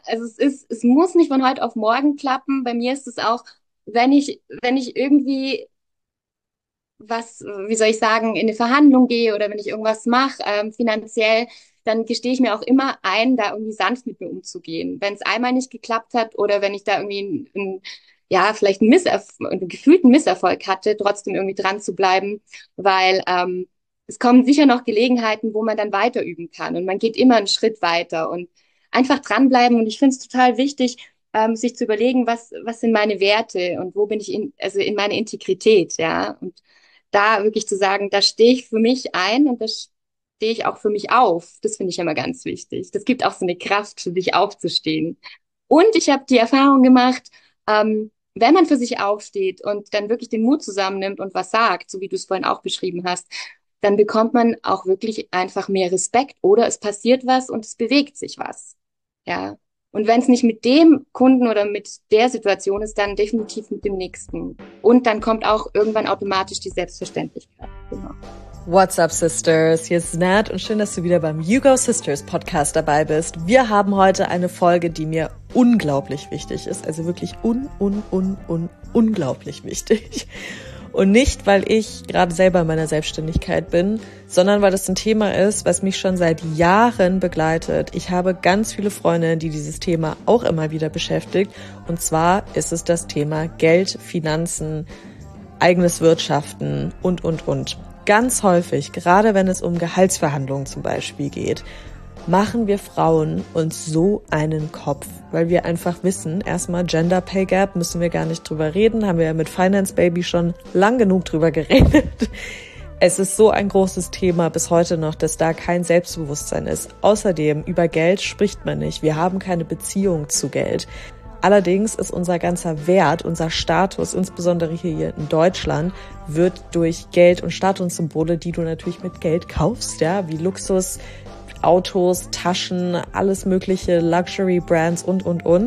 Also es muss nicht von heute auf morgen klappen. Bei mir ist es auch, wenn ich irgendwie was, wie soll ich sagen, in eine Verhandlung gehe oder wenn ich irgendwas mache, finanziell, dann gestehe ich mir auch immer ein, da irgendwie sanft mit mir umzugehen. Wenn es einmal nicht geklappt hat oder wenn ich da irgendwie ja, vielleicht einen gefühlten Misserfolg hatte, trotzdem irgendwie dran zu bleiben, weil es kommen sicher noch Gelegenheiten, wo man dann weiter üben kann und man geht immer einen Schritt weiter und einfach dranbleiben. Und ich finde es total wichtig, sich zu überlegen, was sind meine Werte und wo bin ich also in meiner Integrität, ja. Und da wirklich zu sagen, da stehe ich für mich ein und da stehe ich auch für mich auf. Das finde ich immer ganz wichtig. Das gibt auch so eine Kraft, für sich aufzustehen. Und ich habe die Erfahrung gemacht, wenn man für sich aufsteht und dann wirklich den Mut zusammennimmt und was sagt, so wie du es vorhin auch beschrieben hast, dann bekommt man auch wirklich einfach mehr Respekt oder es passiert was und es bewegt sich was. Ja. Und wenn es nicht mit dem Kunden oder mit der Situation ist, dann definitiv mit dem nächsten. Und dann kommt auch irgendwann automatisch die Selbstverständlichkeit. Genau. What's up, Sisters? Hier ist Nat und schön, dass du wieder beim You Go Sisters Podcast dabei bist. Wir haben heute eine Folge, die mir unglaublich wichtig ist. Also wirklich unglaublich wichtig. Und nicht, weil ich gerade selber in meiner Selbstständigkeit bin, sondern weil das ein Thema ist, was mich schon seit Jahren begleitet. Ich habe ganz viele Freunde, die dieses Thema auch immer wieder beschäftigt. Und zwar ist es das Thema Geld, Finanzen, eigenes Wirtschaften und. Ganz häufig, gerade wenn es um Gehaltsverhandlungen zum Beispiel geht, machen wir Frauen uns so einen Kopf, weil wir einfach wissen, erstmal Gender Pay Gap, müssen wir gar nicht drüber reden, haben wir ja mit Finance Baby schon lang genug drüber geredet. Es ist so ein großes Thema bis heute noch, dass da kein Selbstbewusstsein ist. Außerdem, über Geld spricht man nicht. Wir haben keine Beziehung zu Geld. Allerdings ist unser ganzer Wert, unser Status, insbesondere hier in Deutschland, wird durch Geld und Statussymbole, die du natürlich mit Geld kaufst, ja, wie Luxus, Autos, Taschen, alles mögliche, Luxury-Brands und,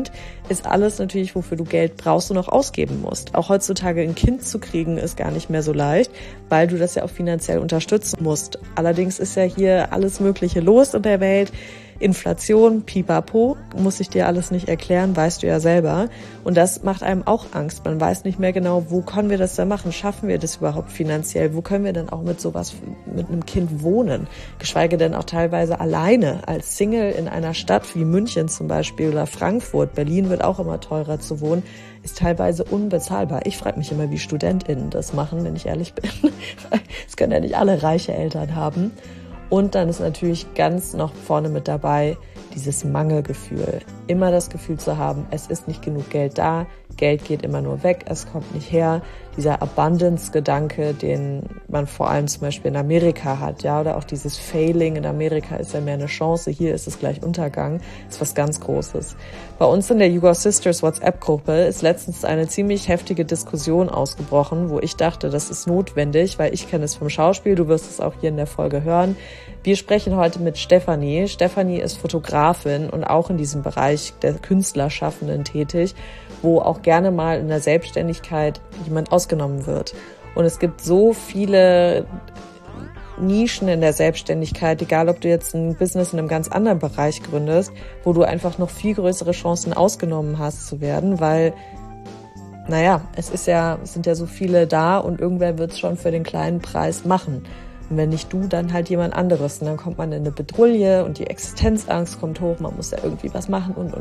ist alles natürlich, wofür du Geld brauchst und auch ausgeben musst. Auch heutzutage ein Kind zu kriegen, ist gar nicht mehr so leicht, weil du das ja auch finanziell unterstützen musst. Allerdings ist ja hier alles Mögliche los in der Welt. Inflation, pipapo, muss ich dir alles nicht erklären, weißt du ja selber. Und das macht einem auch Angst. Man weiß nicht mehr genau, wo können wir das denn machen? Schaffen wir das überhaupt finanziell? Wo können wir denn auch mit sowas, mit einem Kind wohnen? Geschweige denn auch teilweise alleine als Single in einer Stadt wie München zum Beispiel oder Frankfurt. Berlin wird auch immer teurer zu wohnen, ist teilweise unbezahlbar. Ich frage mich immer, wie StudentInnen das machen, wenn ich ehrlich bin. Das können ja nicht alle reiche Eltern haben. Und dann ist natürlich ganz noch vorne mit dabei dieses Mangelgefühl. Immer das Gefühl zu haben, es ist nicht genug Geld da, Geld geht immer nur weg, es kommt nicht her. Dieser Abundance-Gedanke, den man vor allem zum Beispiel in Amerika hat, ja, oder auch dieses Failing in Amerika ist ja mehr eine Chance, hier ist es gleich Untergang, ist was ganz Großes. Bei uns in der You Go Sisters WhatsApp-Gruppe ist letztens eine ziemlich heftige Diskussion ausgebrochen, wo ich dachte, das ist notwendig, weil ich kenne es vom Schauspiel, du wirst es auch hier in der Folge hören. Wir sprechen heute mit Stefanie. Stefanie ist Fotografin und auch in diesem Bereich der Künstlerschaffenden tätig, wo auch gerne mal in der Selbstständigkeit jemand ausgenommen wird. Und es gibt so viele Nischen in der Selbstständigkeit, egal ob du jetzt ein Business in einem ganz anderen Bereich gründest, wo du einfach noch viel größere Chancen ausgenommen hast zu werden, weil, naja, es sind ja so viele da und irgendwer wird es schon für den kleinen Preis machen. Und wenn nicht du, dann halt jemand anderes. Und dann kommt man in eine Bedrulle und die Existenzangst kommt hoch, man muss ja irgendwie was machen und.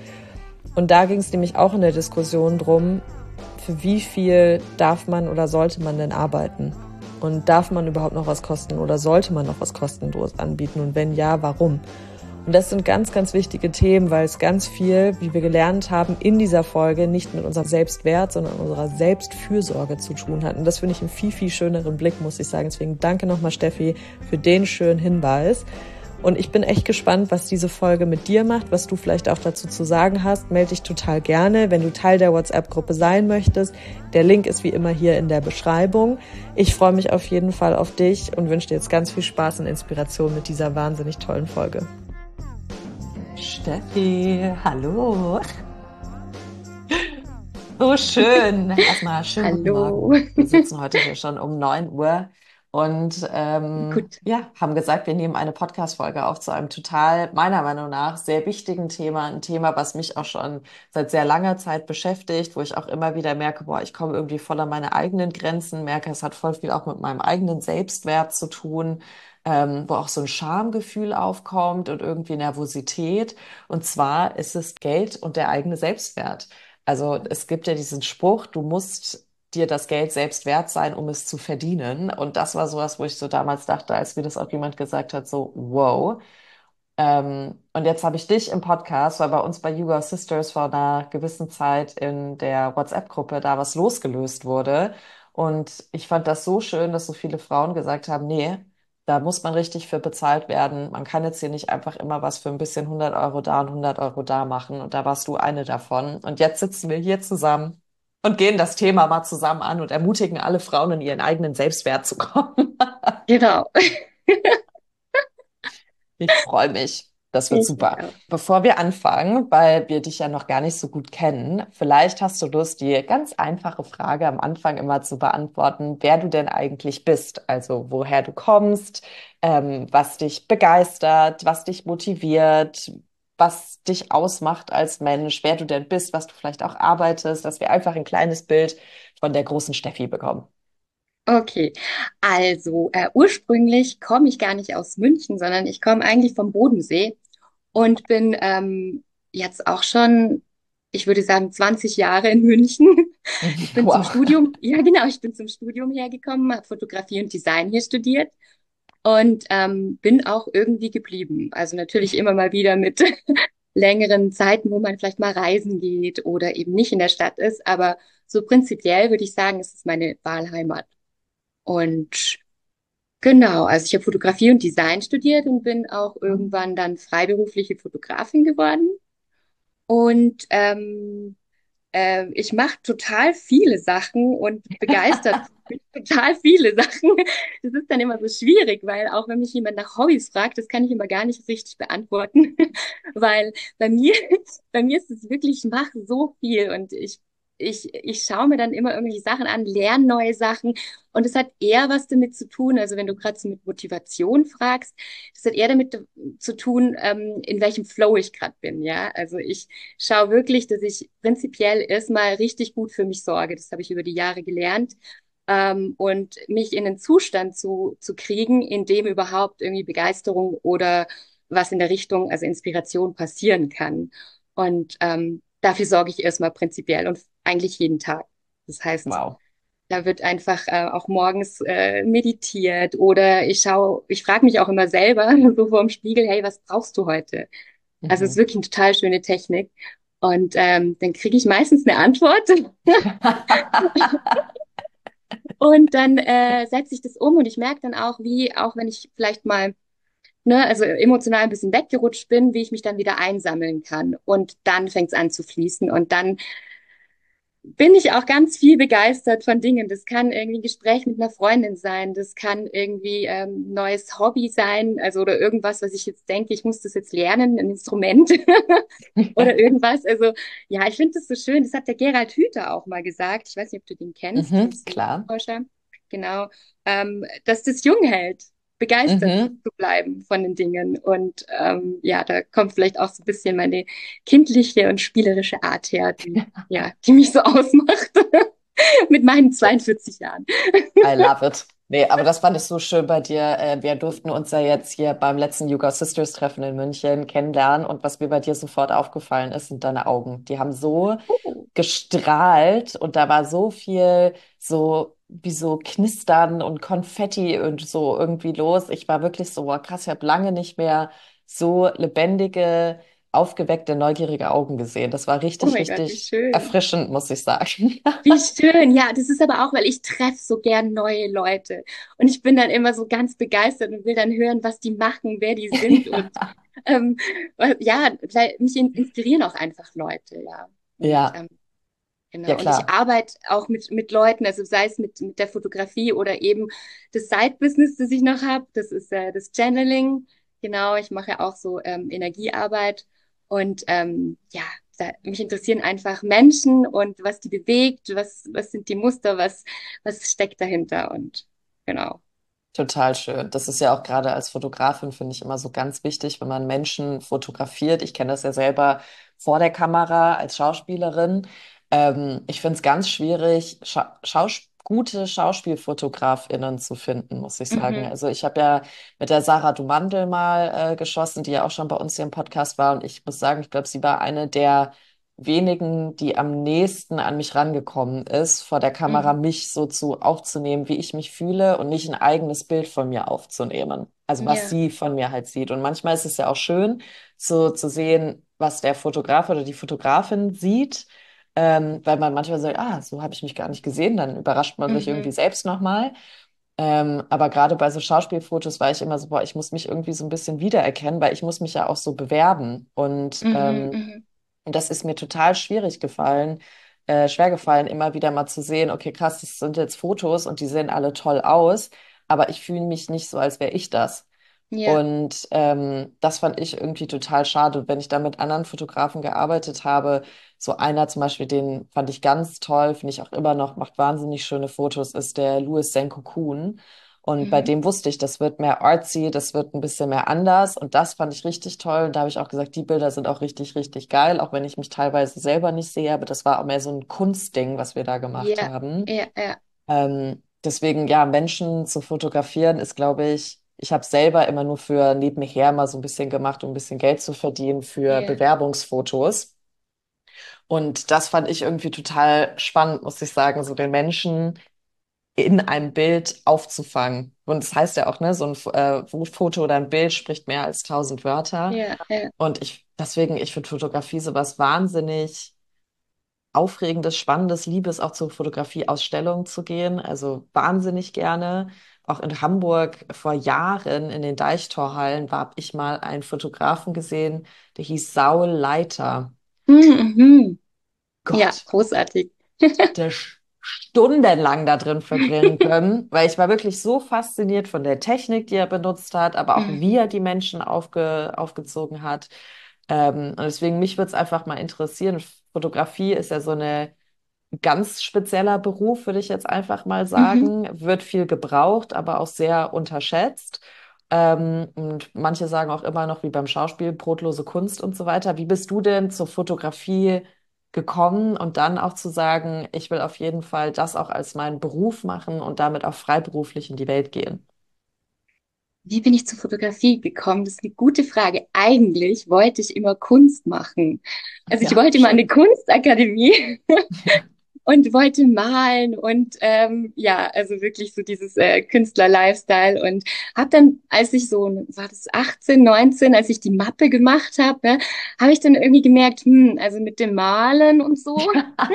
Und da ging es nämlich auch in der Diskussion drum, für wie viel darf man oder sollte man denn arbeiten? Und darf man überhaupt noch was kosten oder sollte man noch was kostenlos anbieten? Und wenn ja, warum? Und das sind ganz, ganz wichtige Themen, weil es ganz viel, wie wir gelernt haben, in dieser Folge nicht mit unserem Selbstwert, sondern unserer Selbstfürsorge zu tun hat. Und das finde ich einen viel, viel schöneren Blick, muss ich sagen. Deswegen danke nochmal, Steffi, für den schönen Hinweis. Und ich bin echt gespannt, was diese Folge mit dir macht, was du vielleicht auch dazu zu sagen hast. Melde dich total gerne, wenn du Teil der WhatsApp-Gruppe sein möchtest. Der Link ist wie immer hier in der Beschreibung. Ich freue mich auf jeden Fall auf dich und wünsche dir jetzt ganz viel Spaß und Inspiration mit dieser wahnsinnig tollen Folge. Steffi, hallo. So schön. Erstmal schönen guten Hallo. Morgen. Wir sitzen heute hier schon um 9 Uhr und Gut. ja, haben gesagt, wir nehmen eine Podcast-Folge auf zu einem total, meiner Meinung nach, sehr wichtigen Thema. Ein Thema, was mich auch schon seit sehr langer Zeit beschäftigt, wo ich auch immer wieder merke, boah, ich komme irgendwie voll an meine eigenen Grenzen, merke, es hat voll viel auch mit meinem eigenen Selbstwert zu tun, wo auch so ein Schamgefühl aufkommt und irgendwie Nervosität. Und zwar ist es Geld und der eigene Selbstwert. Also es gibt ja diesen Spruch, du musst dir das Geld selbst wert sein, um es zu verdienen. Und das war sowas, wo ich so damals dachte, als mir das auch jemand gesagt hat, so, wow. Und jetzt habe ich dich im Podcast, weil bei uns bei Yoga Sisters vor einer gewissen Zeit in der WhatsApp-Gruppe da was losgelöst wurde. Und ich fand das so schön, dass so viele Frauen gesagt haben, nee, da muss man richtig für bezahlt werden. Man kann jetzt hier nicht einfach immer was für ein bisschen 100 € da und 100 € da machen. Und da warst du eine davon. Und jetzt sitzen wir hier zusammen und gehen das Thema mal zusammen an und ermutigen alle Frauen, in ihren eigenen Selbstwert zu kommen. Genau. Ich freue mich. Das wird Ich super. auch. Bevor wir anfangen, weil wir dich ja noch gar nicht so gut kennen, vielleicht hast du Lust, die ganz einfache Frage am Anfang immer zu beantworten, wer du denn eigentlich bist, also woher du kommst, was dich begeistert, was dich motiviert, was dich ausmacht als Mensch, wer du denn bist, was du vielleicht auch arbeitest, dass wir einfach ein kleines Bild von der großen Steffi bekommen. Okay, also ursprünglich komme ich gar nicht aus München, sondern ich komme eigentlich vom Bodensee und bin jetzt auch schon, ich würde sagen, 20 Jahre in München. Ich bin zum Wow. Studium, ja genau, ich bin zum Studium hergekommen, habe Fotografie und Design hier studiert und bin auch irgendwie geblieben. Also natürlich immer mal wieder mit längeren Zeiten, wo man vielleicht mal reisen geht oder eben nicht in der Stadt ist, aber so prinzipiell würde ich sagen, es ist meine Wahlheimat. Und genau, also ich habe Fotografie und Design studiert und bin auch irgendwann dann freiberufliche Fotografin geworden. Und ich mache total viele Sachen und begeistert mich total viele Sachen. Das ist dann immer so schwierig, weil auch wenn mich jemand nach Hobbys fragt, das kann ich immer gar nicht richtig beantworten, weil bei mir, bei mir ist es wirklich, ich mache so viel und ich schaue mir dann immer irgendwelche Sachen an, lerne neue Sachen und es hat eher was damit zu tun, also wenn du gerade so mit Motivation fragst, das hat eher damit zu tun, in welchem Flow ich gerade bin, ja. Also ich schaue wirklich, dass ich prinzipiell erstmal richtig gut für mich sorge. Das habe ich über die Jahre gelernt. Und mich in einen Zustand zu kriegen, in dem überhaupt irgendwie Begeisterung oder was in der Richtung, also Inspiration passieren kann. Und dafür sorge ich erstmal prinzipiell und eigentlich jeden Tag. Das heißt, Wow. da wird einfach auch morgens meditiert oder ich frage mich auch immer selber so vor dem Spiegel, hey, was brauchst du heute? Also es ist Mhm. wirklich eine total schöne Technik. Und dann kriege ich meistens eine Antwort und dann setze ich das um und ich merke dann auch, wie, auch wenn ich vielleicht mal, ne, also emotional ein bisschen weggerutscht bin, wie ich mich dann wieder einsammeln kann. Und dann fängt es an zu fließen und dann bin ich auch ganz viel begeistert von Dingen. Das kann irgendwie ein Gespräch mit einer Freundin sein, das kann irgendwie neues Hobby sein, also oder irgendwas, was ich jetzt denke, ich muss das jetzt lernen, ein Instrument oder irgendwas. Also ja, ich finde das so schön. Das hat der Gerald Hüther auch mal gesagt. Ich weiß nicht, ob du den kennst. Mhm, Das ist ein klar. Forscher. Genau, dass das jung hält, begeistert Mhm. zu bleiben von den Dingen. Und ja, da kommt vielleicht auch so ein bisschen meine kindliche und spielerische Art her, die ja, die mich so ausmacht mit meinen 42 Jahren. I love it. Nee, aber das fand ich so schön bei dir. Wir durften uns ja jetzt hier beim letzten Yoga Sisters Treffen in München kennenlernen und was mir bei dir sofort aufgefallen ist, sind deine Augen. Die haben so Oh, gestrahlt und da war so viel so wie so Knistern und Konfetti und so irgendwie los. Ich war wirklich so, boah, krass, ich habe lange nicht mehr so lebendige, aufgeweckte, neugierige Augen gesehen. Das war oh richtig, mein Gott, wie richtig schön. erfrischend, muss ich sagen. Wie schön. Ja, das ist aber auch, weil ich treffe so gern neue Leute. Und ich bin dann immer so ganz begeistert und will dann hören, was die machen, wer die sind. Und ähm, ja, weil mich inspirieren auch einfach Leute, ja. Und Ja, ja genau. Und ich klar. arbeite auch mit Leuten, also sei es mit der Fotografie oder eben das Side-Business, das ich noch habe. Das ist das Channeling. Genau, ich mache ja auch so Energiearbeit. Und ja, mich interessieren einfach Menschen und was die bewegt, was sind die Muster, was steckt dahinter. Und genau. Total schön. Das ist ja auch gerade als Fotografin, finde ich, immer so ganz wichtig, wenn man Menschen fotografiert. Ich kenne das ja selber vor der Kamera als Schauspielerin. Ich finde es ganz schwierig, gute SchauspielfotografInnen zu finden, muss ich sagen. Mhm. Also ich habe ja mit der Sarah Dumandl mal geschossen, die ja auch schon bei uns hier im Podcast war. Und ich muss sagen, ich glaube, sie war eine der wenigen, die am nächsten an mich rangekommen ist, vor der Kamera Mhm. mich so zu aufzunehmen, wie ich mich fühle und nicht ein eigenes Bild von mir aufzunehmen. Also was Ja. sie von mir halt sieht. Und manchmal ist es ja auch schön, so zu sehen, was der Fotograf oder die Fotografin sieht, weil man manchmal sagt, ah, so habe ich mich gar nicht gesehen, dann überrascht man sich irgendwie Mhm. selbst nochmal. Aber gerade bei so Schauspielfotos war ich immer so, boah, ich muss mich irgendwie so ein bisschen wiedererkennen, weil ich muss mich ja auch so bewerben. Mhm. Mhm. Und das ist mir total schwer gefallen, immer wieder mal zu sehen, okay, krass, das sind jetzt Fotos und die sehen alle toll aus, aber ich fühle mich nicht so, als wäre ich das. Ja. Und das fand ich irgendwie total schade. Und wenn ich da mit anderen Fotografen gearbeitet habe, so einer zum Beispiel, den fand ich ganz toll, finde ich auch immer noch, macht wahnsinnig schöne Fotos, ist der Louis Senko Kuhn. Und bei Mhm. dem wusste ich, das wird mehr artsy, das wird ein bisschen mehr anders. Und das fand ich richtig toll. Und da habe ich auch gesagt, die Bilder sind auch richtig, richtig geil, auch wenn ich mich teilweise selber nicht sehe. Aber das war auch mehr so ein Kunstding, was wir da gemacht Ja. haben. Ja. Ja. Deswegen, ja, Menschen zu fotografieren ist, glaube ich habe selber immer nur für nebenher mal so ein bisschen gemacht, um ein bisschen Geld zu verdienen für Ja. Bewerbungsfotos. Und das fand ich irgendwie total spannend, muss ich sagen, so den Menschen in einem Bild aufzufangen. Und das heißt ja auch, ne, so ein Foto oder ein Bild spricht mehr als 1000 Wörter. Ja. Ja. Und deswegen, ich finde Fotografie sowas wahnsinnig Aufregendes, Spannendes, liebe es auch zur Fotografieausstellung zu gehen. Also wahnsinnig gerne. Auch in Hamburg vor Jahren in den Deichtorhallen habe ich mal einen Fotografen gesehen, der hieß Saul Leiter. Mhm. Mhm. Ja, Gott, großartig. der stundenlang da drin verbringen können, weil ich war wirklich so fasziniert von der Technik, die er benutzt hat, aber auch wie er Mhm. die Menschen aufgezogen hat. Und deswegen, mich würde es einfach mal interessieren. Fotografie ist ja so eine ganz spezieller Beruf, würde ich jetzt einfach mal Mhm. sagen. Wird viel gebraucht, aber auch sehr unterschätzt. Und manche sagen auch immer noch, wie beim Schauspiel, brotlose Kunst und so weiter. Wie bist du denn zur Fotografie gekommen und dann auch zu sagen, ich will auf jeden Fall das auch als meinen Beruf machen und damit auch freiberuflich in die Welt gehen? Wie bin ich zur Fotografie gekommen? Das ist eine gute Frage. Eigentlich wollte ich immer Kunst machen. Also ich Ja, wollte immer an eine schön. Kunstakademie und wollte malen und ja, also wirklich so dieses Künstler-Lifestyle und habe dann, als ich so, war das 18, 19, als ich die Mappe gemacht habe, ne, habe ich dann irgendwie gemerkt, also mit dem Malen und so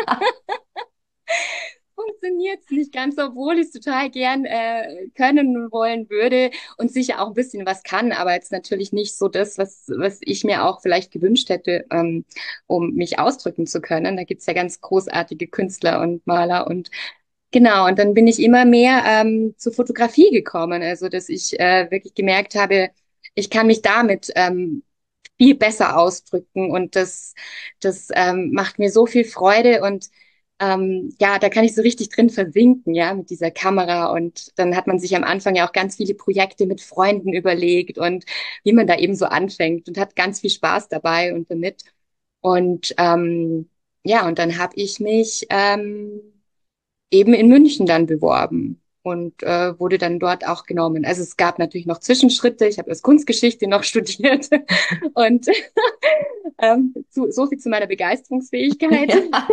funktioniert es nicht ganz, obwohl ich es total gern können wollen würde und sicher auch ein bisschen was kann, aber jetzt natürlich nicht so das, was ich mir auch vielleicht gewünscht hätte, um mich ausdrücken zu können. Da gibt's ja ganz großartige Künstler und Maler und genau, und dann bin ich immer mehr zur Fotografie gekommen, also dass ich wirklich gemerkt habe, ich kann mich damit viel besser ausdrücken und das macht mir so viel Freude und ja, da kann ich so richtig drin versinken, ja, mit dieser Kamera. Und dann hat man sich am Anfang ja auch ganz viele Projekte mit Freunden überlegt und wie man da eben so anfängt und hat ganz viel Spaß dabei und damit. Und ja, und dann habe ich mich eben in München dann beworben und wurde dann dort auch genommen. Also es gab natürlich noch Zwischenschritte. Ich habe erst Kunstgeschichte noch studiert und so viel zu meiner Begeisterungsfähigkeit.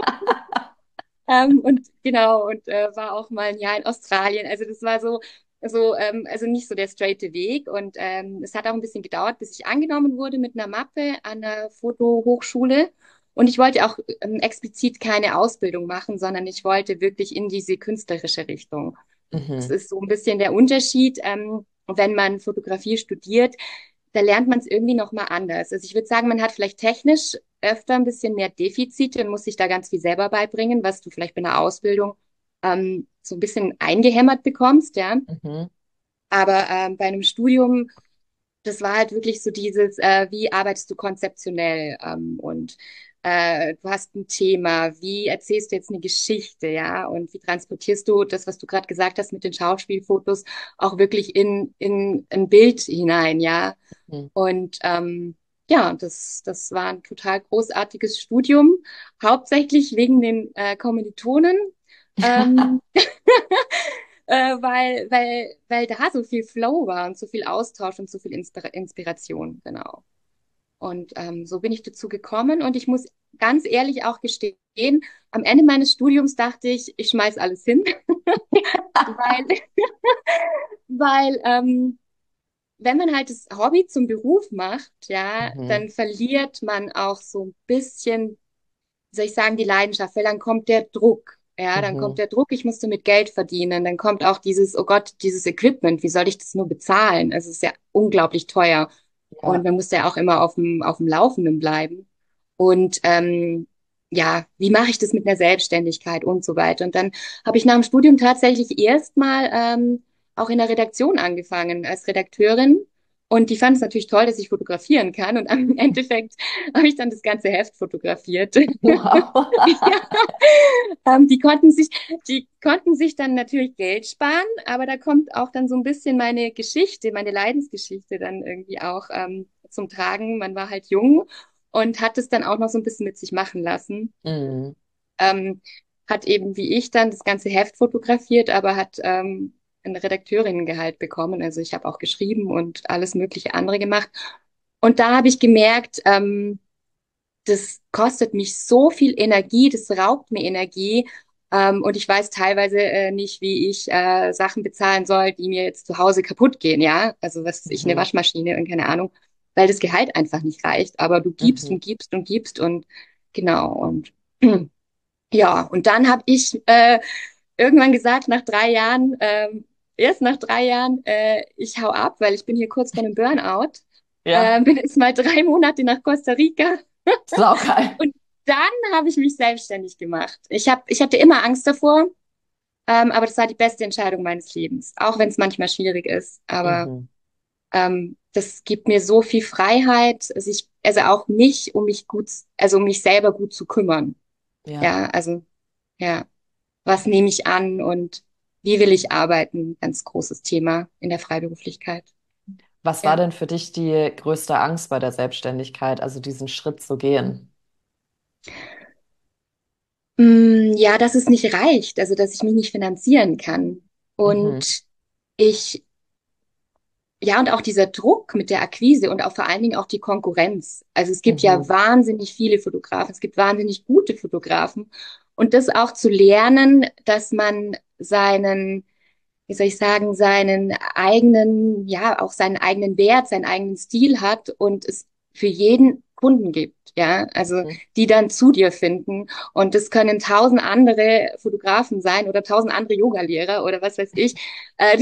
Und genau, und war auch mal ein Jahr in Australien. Also das war also nicht so der straighte Weg. Und es hat auch ein bisschen gedauert, bis ich angenommen wurde mit einer Mappe an der Fotohochschule. Und ich wollte auch explizit keine Ausbildung machen, sondern ich wollte wirklich in diese künstlerische Richtung. Das Mhm. ist so ein bisschen der Unterschied, wenn man Fotografie studiert, da lernt man es irgendwie noch mal anders. Also ich würde sagen, man hat vielleicht technisch öfter ein bisschen mehr Defizite und muss sich da ganz viel selber beibringen, was du vielleicht bei einer Ausbildung so ein bisschen eingehämmert bekommst, ja. Mhm. Aber bei einem Studium, das war halt wirklich so dieses, wie arbeitest du konzeptionell und Du hast ein Thema, wie erzählst du jetzt eine Geschichte, ja, und wie transportierst du das, was du gerade gesagt hast mit den Schauspielfotos, auch wirklich in ein Bild hinein, ja. Mhm. Und ja, das war ein total großartiges Studium, hauptsächlich wegen den Kommilitonen, ähm, weil da so viel Flow war und so viel Austausch und so viel Inspiration, genau. Und so bin ich dazu gekommen. Und ich muss ganz ehrlich auch gestehen, am Ende meines Studiums dachte ich, ich schmeiß alles hin, weil, weil wenn man halt das Hobby zum Beruf macht, ja, Mhm. dann verliert man auch so ein bisschen, wie soll ich sagen, die Leidenschaft, weil dann kommt der Druck. Ja, dann kommt Mhm. der Druck, ich muss damit Geld verdienen. Dann kommt auch dieses, oh Gott, dieses Equipment, wie soll ich das nur bezahlen? Also es ist ja unglaublich teuer. Und Ja. man muss ja auch immer auf dem Laufenden bleiben. Und ja, wie mache ich das mit einer Selbstständigkeit und so weiter. Und dann habe ich nach dem Studium tatsächlich erstmal auch in der Redaktion angefangen als Redakteurin. Und die fanden es natürlich toll, dass ich fotografieren kann. Und am Endeffekt habe ich dann das ganze Heft fotografiert. Wow. Ja, die konnten sich dann natürlich Geld sparen, aber da kommt auch dann so ein bisschen meine Geschichte, meine Leidensgeschichte dann irgendwie auch zum Tragen. Man war halt jung und hat es dann auch noch so ein bisschen mit sich machen lassen. Mhm. Ähm, Hat eben wie ich dann das ganze Heft fotografiert, aber hat ein Redakteurinnengehalt bekommen. Also ich habe auch geschrieben und alles mögliche andere gemacht. Und da habe ich gemerkt, das kostet mich so viel Energie, das raubt mir Energie. Und ich weiß teilweise nicht, wie ich Sachen bezahlen soll, die mir jetzt zu Hause kaputt gehen, ja. Also was weiß ich, eine Mhm. Waschmaschine und keine Ahnung, weil das Gehalt einfach nicht reicht. Aber du gibst Mhm. und gibst und gibst und genau. Und ja, und dann habe ich irgendwann gesagt, nach 3 Jahren, erst nach 3 Jahren, ich hau ab, weil ich bin hier kurz vor einem Burnout. Ja, Bin jetzt mal 3 Monate nach Costa Rica saugeil. und dann habe ich mich selbstständig gemacht. Ich hatte immer Angst davor, aber das war die beste Entscheidung meines Lebens, auch wenn es manchmal schwierig ist. Aber Mhm. das gibt mir so viel Freiheit, also auch mich, um mich gut, also um mich selber gut zu kümmern. Ja. Ja, also ja, was nehme ich an und wie will ich arbeiten? Ganz großes Thema in der Freiberuflichkeit. Was war Ja. denn für dich die größte Angst bei der Selbstständigkeit, also diesen Schritt zu gehen? Ja, dass es nicht reicht, also dass ich mich nicht finanzieren kann. Mhm. Und ich Ja, und auch dieser Druck mit der Akquise und auch vor allen Dingen auch die Konkurrenz. Also es gibt ja Mhm. wahnsinnig viele Fotografen, es gibt wahnsinnig gute Fotografen. Und das auch zu lernen, dass man seinen, wie soll ich sagen, seinen eigenen, ja, auch seinen eigenen Wert, seinen eigenen Stil hat und es für jeden Kunden gibt, ja, also Mhm. die dann zu dir finden. Und das können 1.000 andere Fotografen sein oder 1.000 andere Yogalehrer oder was weiß ich. Äh,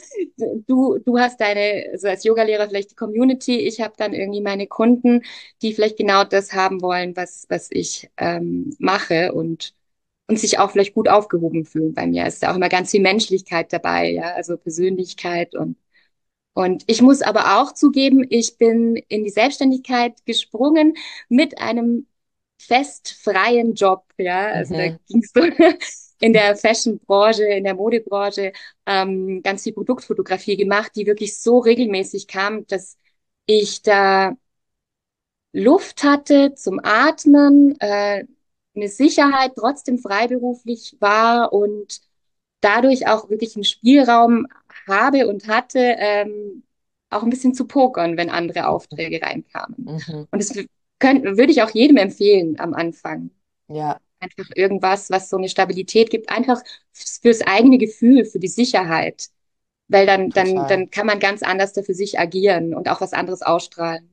du hast deine, also als Yogalehrer vielleicht die Community, ich habe dann irgendwie meine Kunden, die vielleicht genau das haben wollen, was ich mache und sich auch vielleicht gut aufgehoben fühlen bei mir. Es ist ja auch immer ganz viel Menschlichkeit dabei, ja, also Persönlichkeit und ich muss aber auch zugeben, ich bin in die Selbstständigkeit gesprungen mit einem fest freien Job, ja. Also da Mhm. ging's so in der Fashion-Branche, in der Modebranche ganz viel Produktfotografie gemacht, die wirklich so regelmäßig kam, dass ich da Luft hatte zum Atmen, eine Sicherheit trotzdem freiberuflich war und dadurch auch wirklich einen Spielraum habe und hatte, auch ein bisschen zu pokern, wenn andere Aufträge reinkamen. Mhm. Und das würde ich auch jedem empfehlen am Anfang. Ja, Einfach irgendwas, was so eine Stabilität gibt, einfach fürs eigene Gefühl, für die Sicherheit. Weil total. dann kann man ganz anders da für sich agieren und auch was anderes ausstrahlen.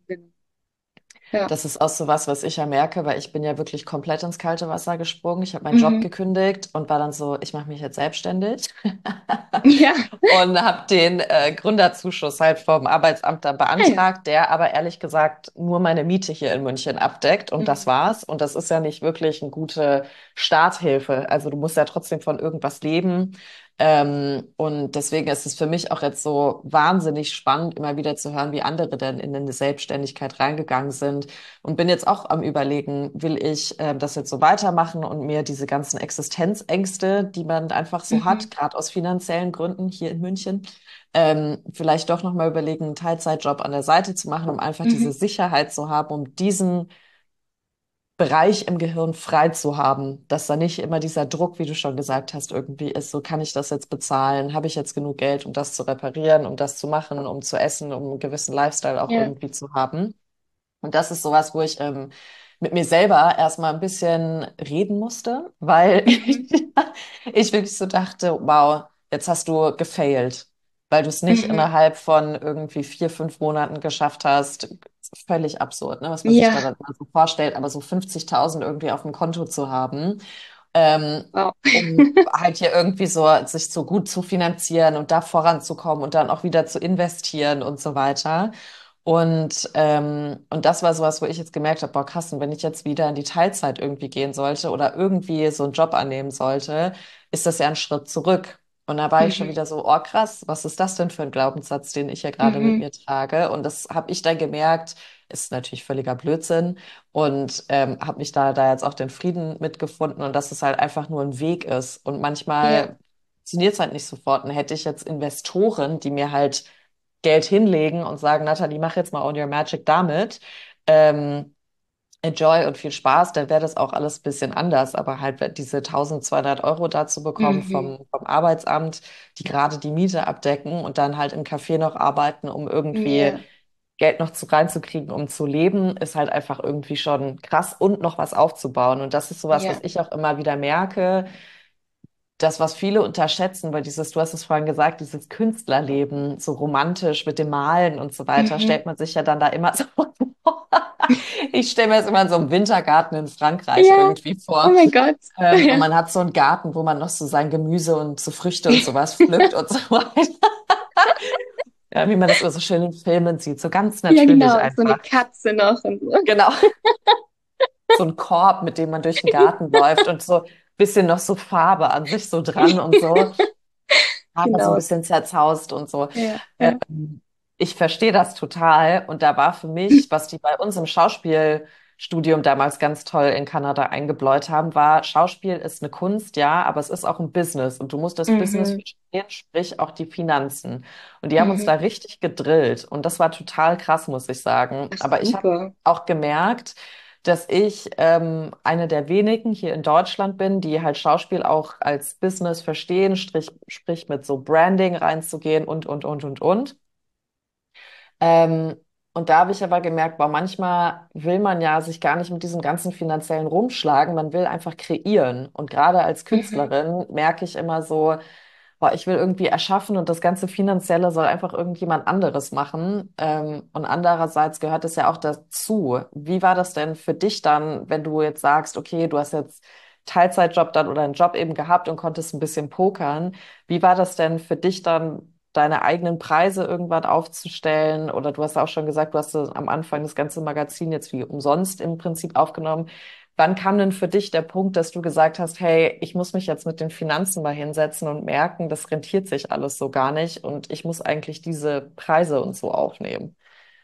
Ja. Das ist auch so was, was ich ja merke, weil ich bin ja wirklich komplett ins kalte Wasser gesprungen. Ich habe meinen Job Mhm. gekündigt und war dann so, ich mache mich jetzt selbstständig Ja. und habe den Gründerzuschuss halt vom Arbeitsamt dann Ah ja. beantragt, der aber ehrlich gesagt nur meine Miete hier in München abdeckt und das Mhm. war's. Und das ist ja nicht wirklich eine gute Starthilfe. Also du musst ja trotzdem von irgendwas leben. Und deswegen ist es für mich auch jetzt so wahnsinnig spannend, immer wieder zu hören, wie andere denn in eine Selbstständigkeit reingegangen sind. Und bin jetzt auch am Überlegen, will ich das jetzt so weitermachen und mir diese ganzen Existenzängste, die man einfach so Mhm. hat, gerade aus finanziellen Gründen hier in München, vielleicht doch nochmal überlegen, einen Teilzeitjob an der Seite zu machen, um einfach diese Mhm. Sicherheit zu haben, um diesen Bereich im Gehirn frei zu haben, dass da nicht immer dieser Druck, wie du schon gesagt hast, irgendwie ist, so kann ich das jetzt bezahlen, habe ich jetzt genug Geld, um das zu reparieren, um das zu machen, um zu essen, um einen gewissen Lifestyle auch Ja. irgendwie zu haben. Und das ist sowas, wo ich mit mir selber erstmal ein bisschen reden musste, weil Mhm. ich wirklich so dachte, wow, jetzt hast du gefailt, weil du es nicht Mhm. innerhalb von irgendwie 4, 5 Monaten geschafft hast. Völlig absurd, ne, was man sich da Ja. dann mal so vorstellt, aber so 50.000 irgendwie auf dem Konto zu haben, Wow. um halt hier irgendwie so sich so gut zu finanzieren und da voranzukommen und dann auch wieder zu investieren und so weiter. Und das war sowas, wo ich jetzt gemerkt habe, boah, krass, und wenn ich jetzt wieder in die Teilzeit irgendwie gehen sollte oder irgendwie so einen Job annehmen sollte, ist das ja ein Schritt zurück. Und da war ich schon Mhm. wieder so, oh krass, was ist das denn für ein Glaubenssatz, den ich ja gerade mit Mhm. mir trage? Und das habe ich dann gemerkt, ist natürlich völliger Blödsinn und habe mich da jetzt auch den Frieden mitgefunden und dass es halt einfach nur ein Weg ist. Und Ja. manchmal funktioniert es halt nicht sofort. Und hätte ich jetzt Investoren, die mir halt Geld hinlegen und sagen, Nathalie, mach jetzt mal Own Your Magic damit. Enjoy und viel Spaß, dann wäre das auch alles ein bisschen anders. Aber halt diese 1.200 € dazu bekommen Mhm. vom Arbeitsamt, die gerade die Miete abdecken und dann halt im Café noch arbeiten, um irgendwie Ja. Geld noch reinzukriegen, um zu leben, ist halt einfach irgendwie schon krass und noch was aufzubauen. Und das ist sowas, was Ja. ich auch immer wieder merke, das, was viele unterschätzen, weil du hast es vorhin gesagt, dieses Künstlerleben, so romantisch mit dem Malen und so weiter, Mhm. stellt man sich ja dann da immer so vor. Ich stelle mir das immer in so einem Wintergarten in Frankreich Ja. irgendwie Oh vor. mein Gott. Und Ja. man hat so einen Garten, wo man noch so sein Gemüse und so Früchte und sowas pflückt und so weiter. Ja, wie man das immer so schön in Filmen sieht, so ganz Ja, natürlich genau. So eine einfach. Katze noch und so. Genau, so ein Korb, mit dem man durch den Garten läuft und so ein bisschen noch so Farbe an sich so dran und so. Haare so ein Genau. bisschen zerzaust und so. Ja. Ja. Ähm, Ich verstehe das total. Und da war für mich, was die bei uns im Schauspielstudium damals ganz toll in Kanada eingebläut haben, war, Schauspiel ist eine Kunst, ja, aber es ist auch ein Business. Und du musst das Business Mhm. verstehen, sprich auch die Finanzen. Und die haben uns Mhm. da richtig gedrillt. Und das war total krass, muss ich sagen. Ach, Aber ich habe super. auch gemerkt, dass ich eine der wenigen hier in Deutschland bin, die halt Schauspiel auch als Business verstehen, sprich mit so Branding reinzugehen und. Ähm, und da habe ich aber gemerkt, boah, manchmal will man ja sich gar nicht mit diesem ganzen finanziellen rumschlagen, man will einfach kreieren. Und gerade als Mhm. Künstlerin merke ich immer so, boah, ich will irgendwie erschaffen und das ganze Finanzielle soll einfach irgendjemand anderes machen. Und andererseits gehört es ja auch dazu. Wie war das denn für dich dann, wenn du jetzt sagst, okay, du hast jetzt Teilzeitjob dann oder einen Job eben gehabt und konntest ein bisschen pokern? Wie war das denn für dich dann, deine eigenen Preise irgendwann aufzustellen? Oder du hast auch schon gesagt, du hast am Anfang das ganze Magazin jetzt wie umsonst im Prinzip aufgenommen. Wann kam denn für dich der Punkt, dass du gesagt hast, hey, ich muss mich jetzt mit den Finanzen mal hinsetzen und merken, das rentiert sich alles so gar nicht und ich muss eigentlich diese Preise und so aufnehmen?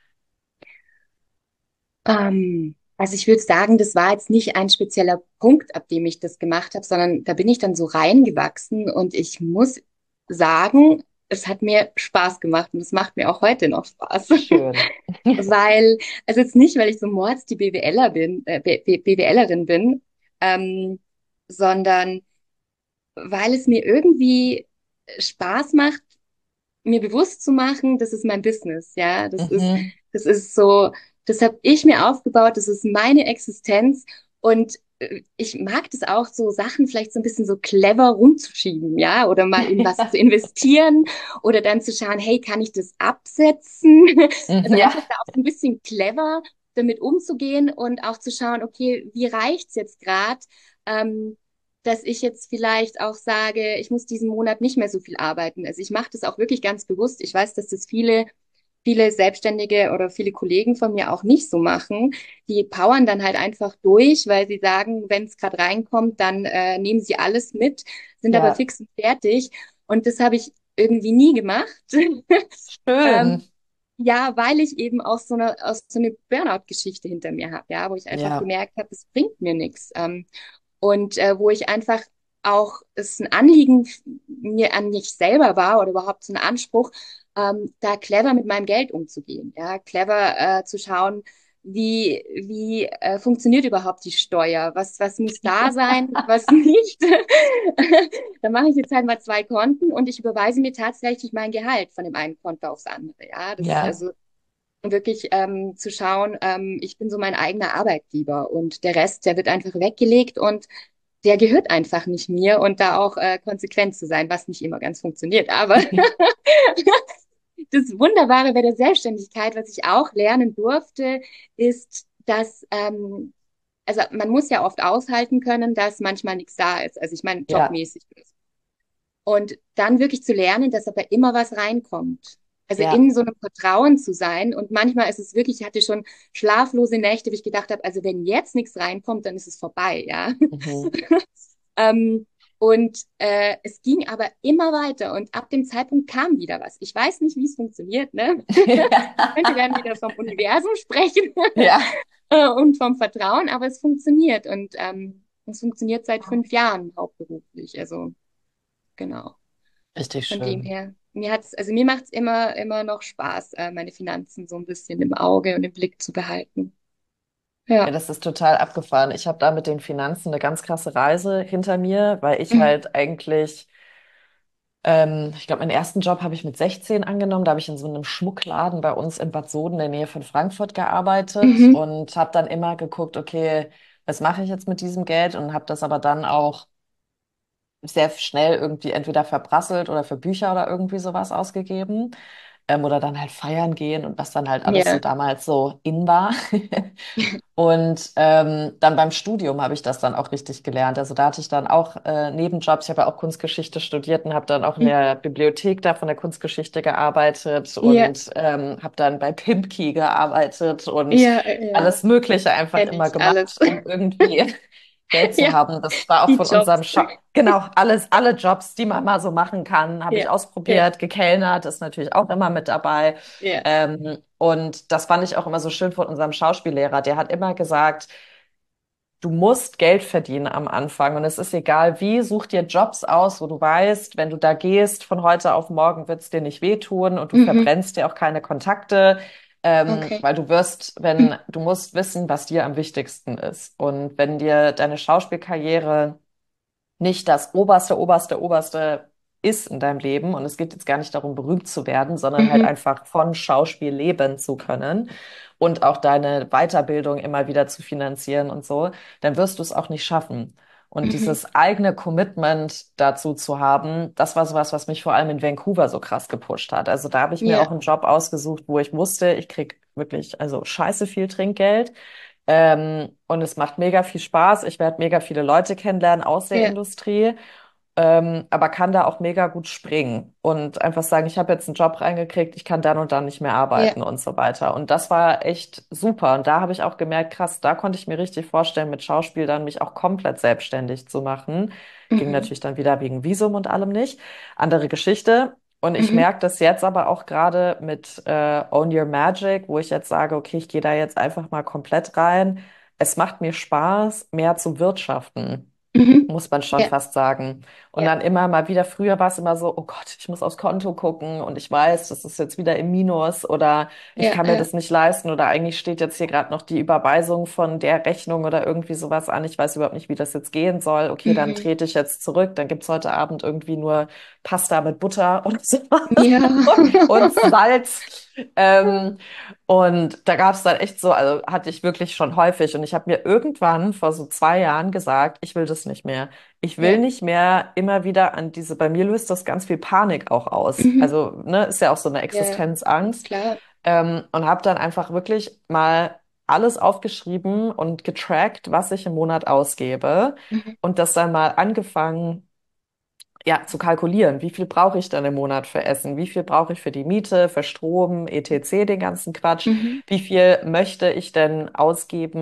Also ich würde sagen, das war jetzt nicht ein spezieller Punkt, ab dem ich das gemacht habe, sondern da bin ich dann so reingewachsen und ich muss sagen, es hat mir Spaß gemacht und es macht mir auch heute noch Spaß. Schön. Weil, also jetzt nicht, weil ich so mords die BWLerin bin, ähm, sondern weil es mir irgendwie Spaß macht, mir bewusst zu machen, das ist mein Business, ja, Mhm. das ist so, das habe ich mir aufgebaut, das ist meine Existenz und ich mag das auch, so Sachen vielleicht so ein bisschen so clever rumzuschieben, ja, oder mal in was zu investieren oder dann zu schauen, hey, kann ich das absetzen? Also Mhm, ja. einfach da auch so ein bisschen clever damit umzugehen und auch zu schauen, okay, wie reicht's jetzt gerade? Ähm, dass ich jetzt vielleicht auch sage, ich muss diesen Monat nicht mehr so viel arbeiten. Also ich mache das auch wirklich ganz bewusst. Ich weiß, dass das viele Selbstständige oder viele Kollegen von mir auch nicht so machen. Die powern dann halt einfach durch, weil sie sagen, wenn es gerade reinkommt, dann nehmen sie alles mit, sind aber Ja. fix und fertig. Und das habe ich irgendwie nie gemacht. Schön. Ähm, ja, weil ich eben auch so eine Burnout-Geschichte hinter mir habe, ja, wo ich einfach Ja, gemerkt habe, es bringt mir nichts. Und wo ich einfach auch, es ein Anliegen mir an mich selber war oder überhaupt so ein Anspruch, da clever mit meinem Geld umzugehen, ja, clever zu schauen, wie funktioniert überhaupt die Steuer? Was muss da sein, was nicht? Da mache ich jetzt halt mal zwei Konten und ich überweise mir tatsächlich mein Gehalt von dem einen Konto aufs andere. Ja, das ja. also wirklich zu schauen, ich bin so mein eigener Arbeitgeber und der Rest, der wird einfach weggelegt und der gehört einfach nicht mir und da auch konsequent zu sein, was nicht immer ganz funktioniert. Aber das Wunderbare bei der Selbstständigkeit, was ich auch lernen durfte, ist, dass also man muss ja oft aushalten können, dass manchmal nichts da ist. Also ich meine, Ja, jobmäßig. Und dann wirklich zu lernen, dass aber immer was reinkommt. Also ja. in so einem Vertrauen zu sein. Und manchmal ist es wirklich, ich hatte schon schlaflose Nächte, wo ich gedacht habe, also wenn jetzt nichts reinkommt, dann ist es vorbei, ja. Mhm. Ähm, und es ging aber immer weiter und ab dem Zeitpunkt kam wieder was. Ich weiß nicht, wie es funktioniert, ne? Ich könnte dann wieder vom Universum sprechen Ja, und vom Vertrauen, aber es funktioniert und es funktioniert seit 5 Jahren hauptberuflich. Also genau. richtig Von dem schön. her, mir macht es immer noch Spaß, meine Finanzen so ein bisschen im Auge und im Blick zu behalten. Ja, Ja. das ist total abgefahren. Ich habe da mit den Finanzen eine ganz krasse Reise hinter mir, weil ich Mhm. halt eigentlich, ich glaube, meinen ersten Job habe ich mit 16 angenommen. Da habe ich in so einem Schmuckladen bei uns in Bad Soden in der Nähe von Frankfurt gearbeitet Mhm. und habe dann immer geguckt, okay, was mache ich jetzt mit diesem Geld? Und habe das aber dann auch sehr schnell irgendwie entweder verprasselt oder für Bücher oder irgendwie sowas ausgegeben. Oder dann halt feiern gehen und was dann halt alles so Ja. damals so in war. Und dann beim Studium habe ich das dann auch richtig gelernt. Also da hatte ich dann auch Nebenjobs. Ich habe ja auch Kunstgeschichte studiert und habe dann auch in Mhm. der Bibliothek da von der Kunstgeschichte gearbeitet Ja. und habe dann bei Pimki gearbeitet und Ja, ja. alles Mögliche einfach Kenne immer ich alles. gemacht, um irgendwie Geld zu Ja, haben. Das war auch die von unserem Jobs. Shop. Genau, alle Jobs, die man mal so machen kann, habe ich Ja. Ja. ausprobiert. Gekellnert ist natürlich auch immer mit dabei. Ja. Und das fand ich auch immer so schön von unserem Schauspiellehrer. Der hat immer gesagt, du musst Geld verdienen am Anfang und es ist egal wie, such dir Jobs aus, wo du weißt, wenn du da gehst, von heute auf morgen wird es dir nicht wehtun und du Mhm. verbrennst dir auch keine Kontakte, Okay. weil du wirst, wenn du musst wissen, was dir am wichtigsten ist. Und wenn dir deine Schauspielkarriere nicht das oberste ist in deinem Leben. Und es geht jetzt gar nicht darum, berühmt zu werden, sondern halt Mhm. einfach von Schauspiel leben zu können und auch deine Weiterbildung immer wieder zu finanzieren und so, dann wirst du es auch nicht schaffen. Und Mhm. dieses eigene Commitment dazu zu haben, das war sowas, was mich vor allem in Vancouver so krass gepusht hat. Also da habe ich mir auch Ja. einen Job ausgesucht, wo ich wusste, ich krieg wirklich, also scheiße viel Trinkgeld. Und es macht mega viel Spaß. Ich werde mega viele Leute kennenlernen aus der Ja. Industrie, aber kann da auch mega gut springen und einfach sagen, ich habe jetzt einen Job reingekriegt, ich kann dann und dann nicht mehr Ja. arbeiten und so weiter. Und das war echt super. Und da habe ich auch gemerkt, krass, da konnte ich mir richtig vorstellen, mit Schauspiel dann mich auch komplett selbstständig zu machen. Ging Mhm. natürlich dann wieder wegen Visum und allem nicht. Andere Geschichte. Und ich Mhm. merke das jetzt aber auch gerade mit Own Your Magic, wo ich jetzt sage, okay, ich gehe da jetzt einfach mal komplett rein. Es macht mir Spaß, mehr zu wirtschaften, Mhm. muss man schon Ja. fast sagen. Und Ja. dann immer mal wieder, früher war es immer so, oh Gott, ich muss aufs Konto gucken und ich weiß, das ist jetzt wieder im Minus oder ich Ja. kann mir Ja. das nicht leisten oder eigentlich steht jetzt hier gerade noch die Überweisung von der Rechnung oder irgendwie sowas an. Ich weiß überhaupt nicht, wie das jetzt gehen soll. Okay, dann Mhm. trete ich jetzt zurück. Dann gibt's heute Abend irgendwie nur Pasta mit Butter und sowas Ja. und Salz. Und da gab es dann echt so, also hatte ich wirklich schon häufig. Und ich habe mir irgendwann vor so 2 Jahren gesagt, ich will das nicht mehr. Ich will Ja. nicht mehr immer wieder an diese, bei mir löst das ganz viel Panik auch aus. Mhm. Also, ne, ist ja auch so eine Ja. Existenzangst. Klar. Und habe dann einfach wirklich mal alles aufgeschrieben und getrackt, was ich im Monat ausgebe. Mhm. Und das dann mal angefangen ja, zu kalkulieren. Wie viel brauche ich dann im Monat für Essen? Wie viel brauche ich für die Miete, für Strom, etc., den ganzen Quatsch? Mhm. Wie viel möchte ich denn ausgeben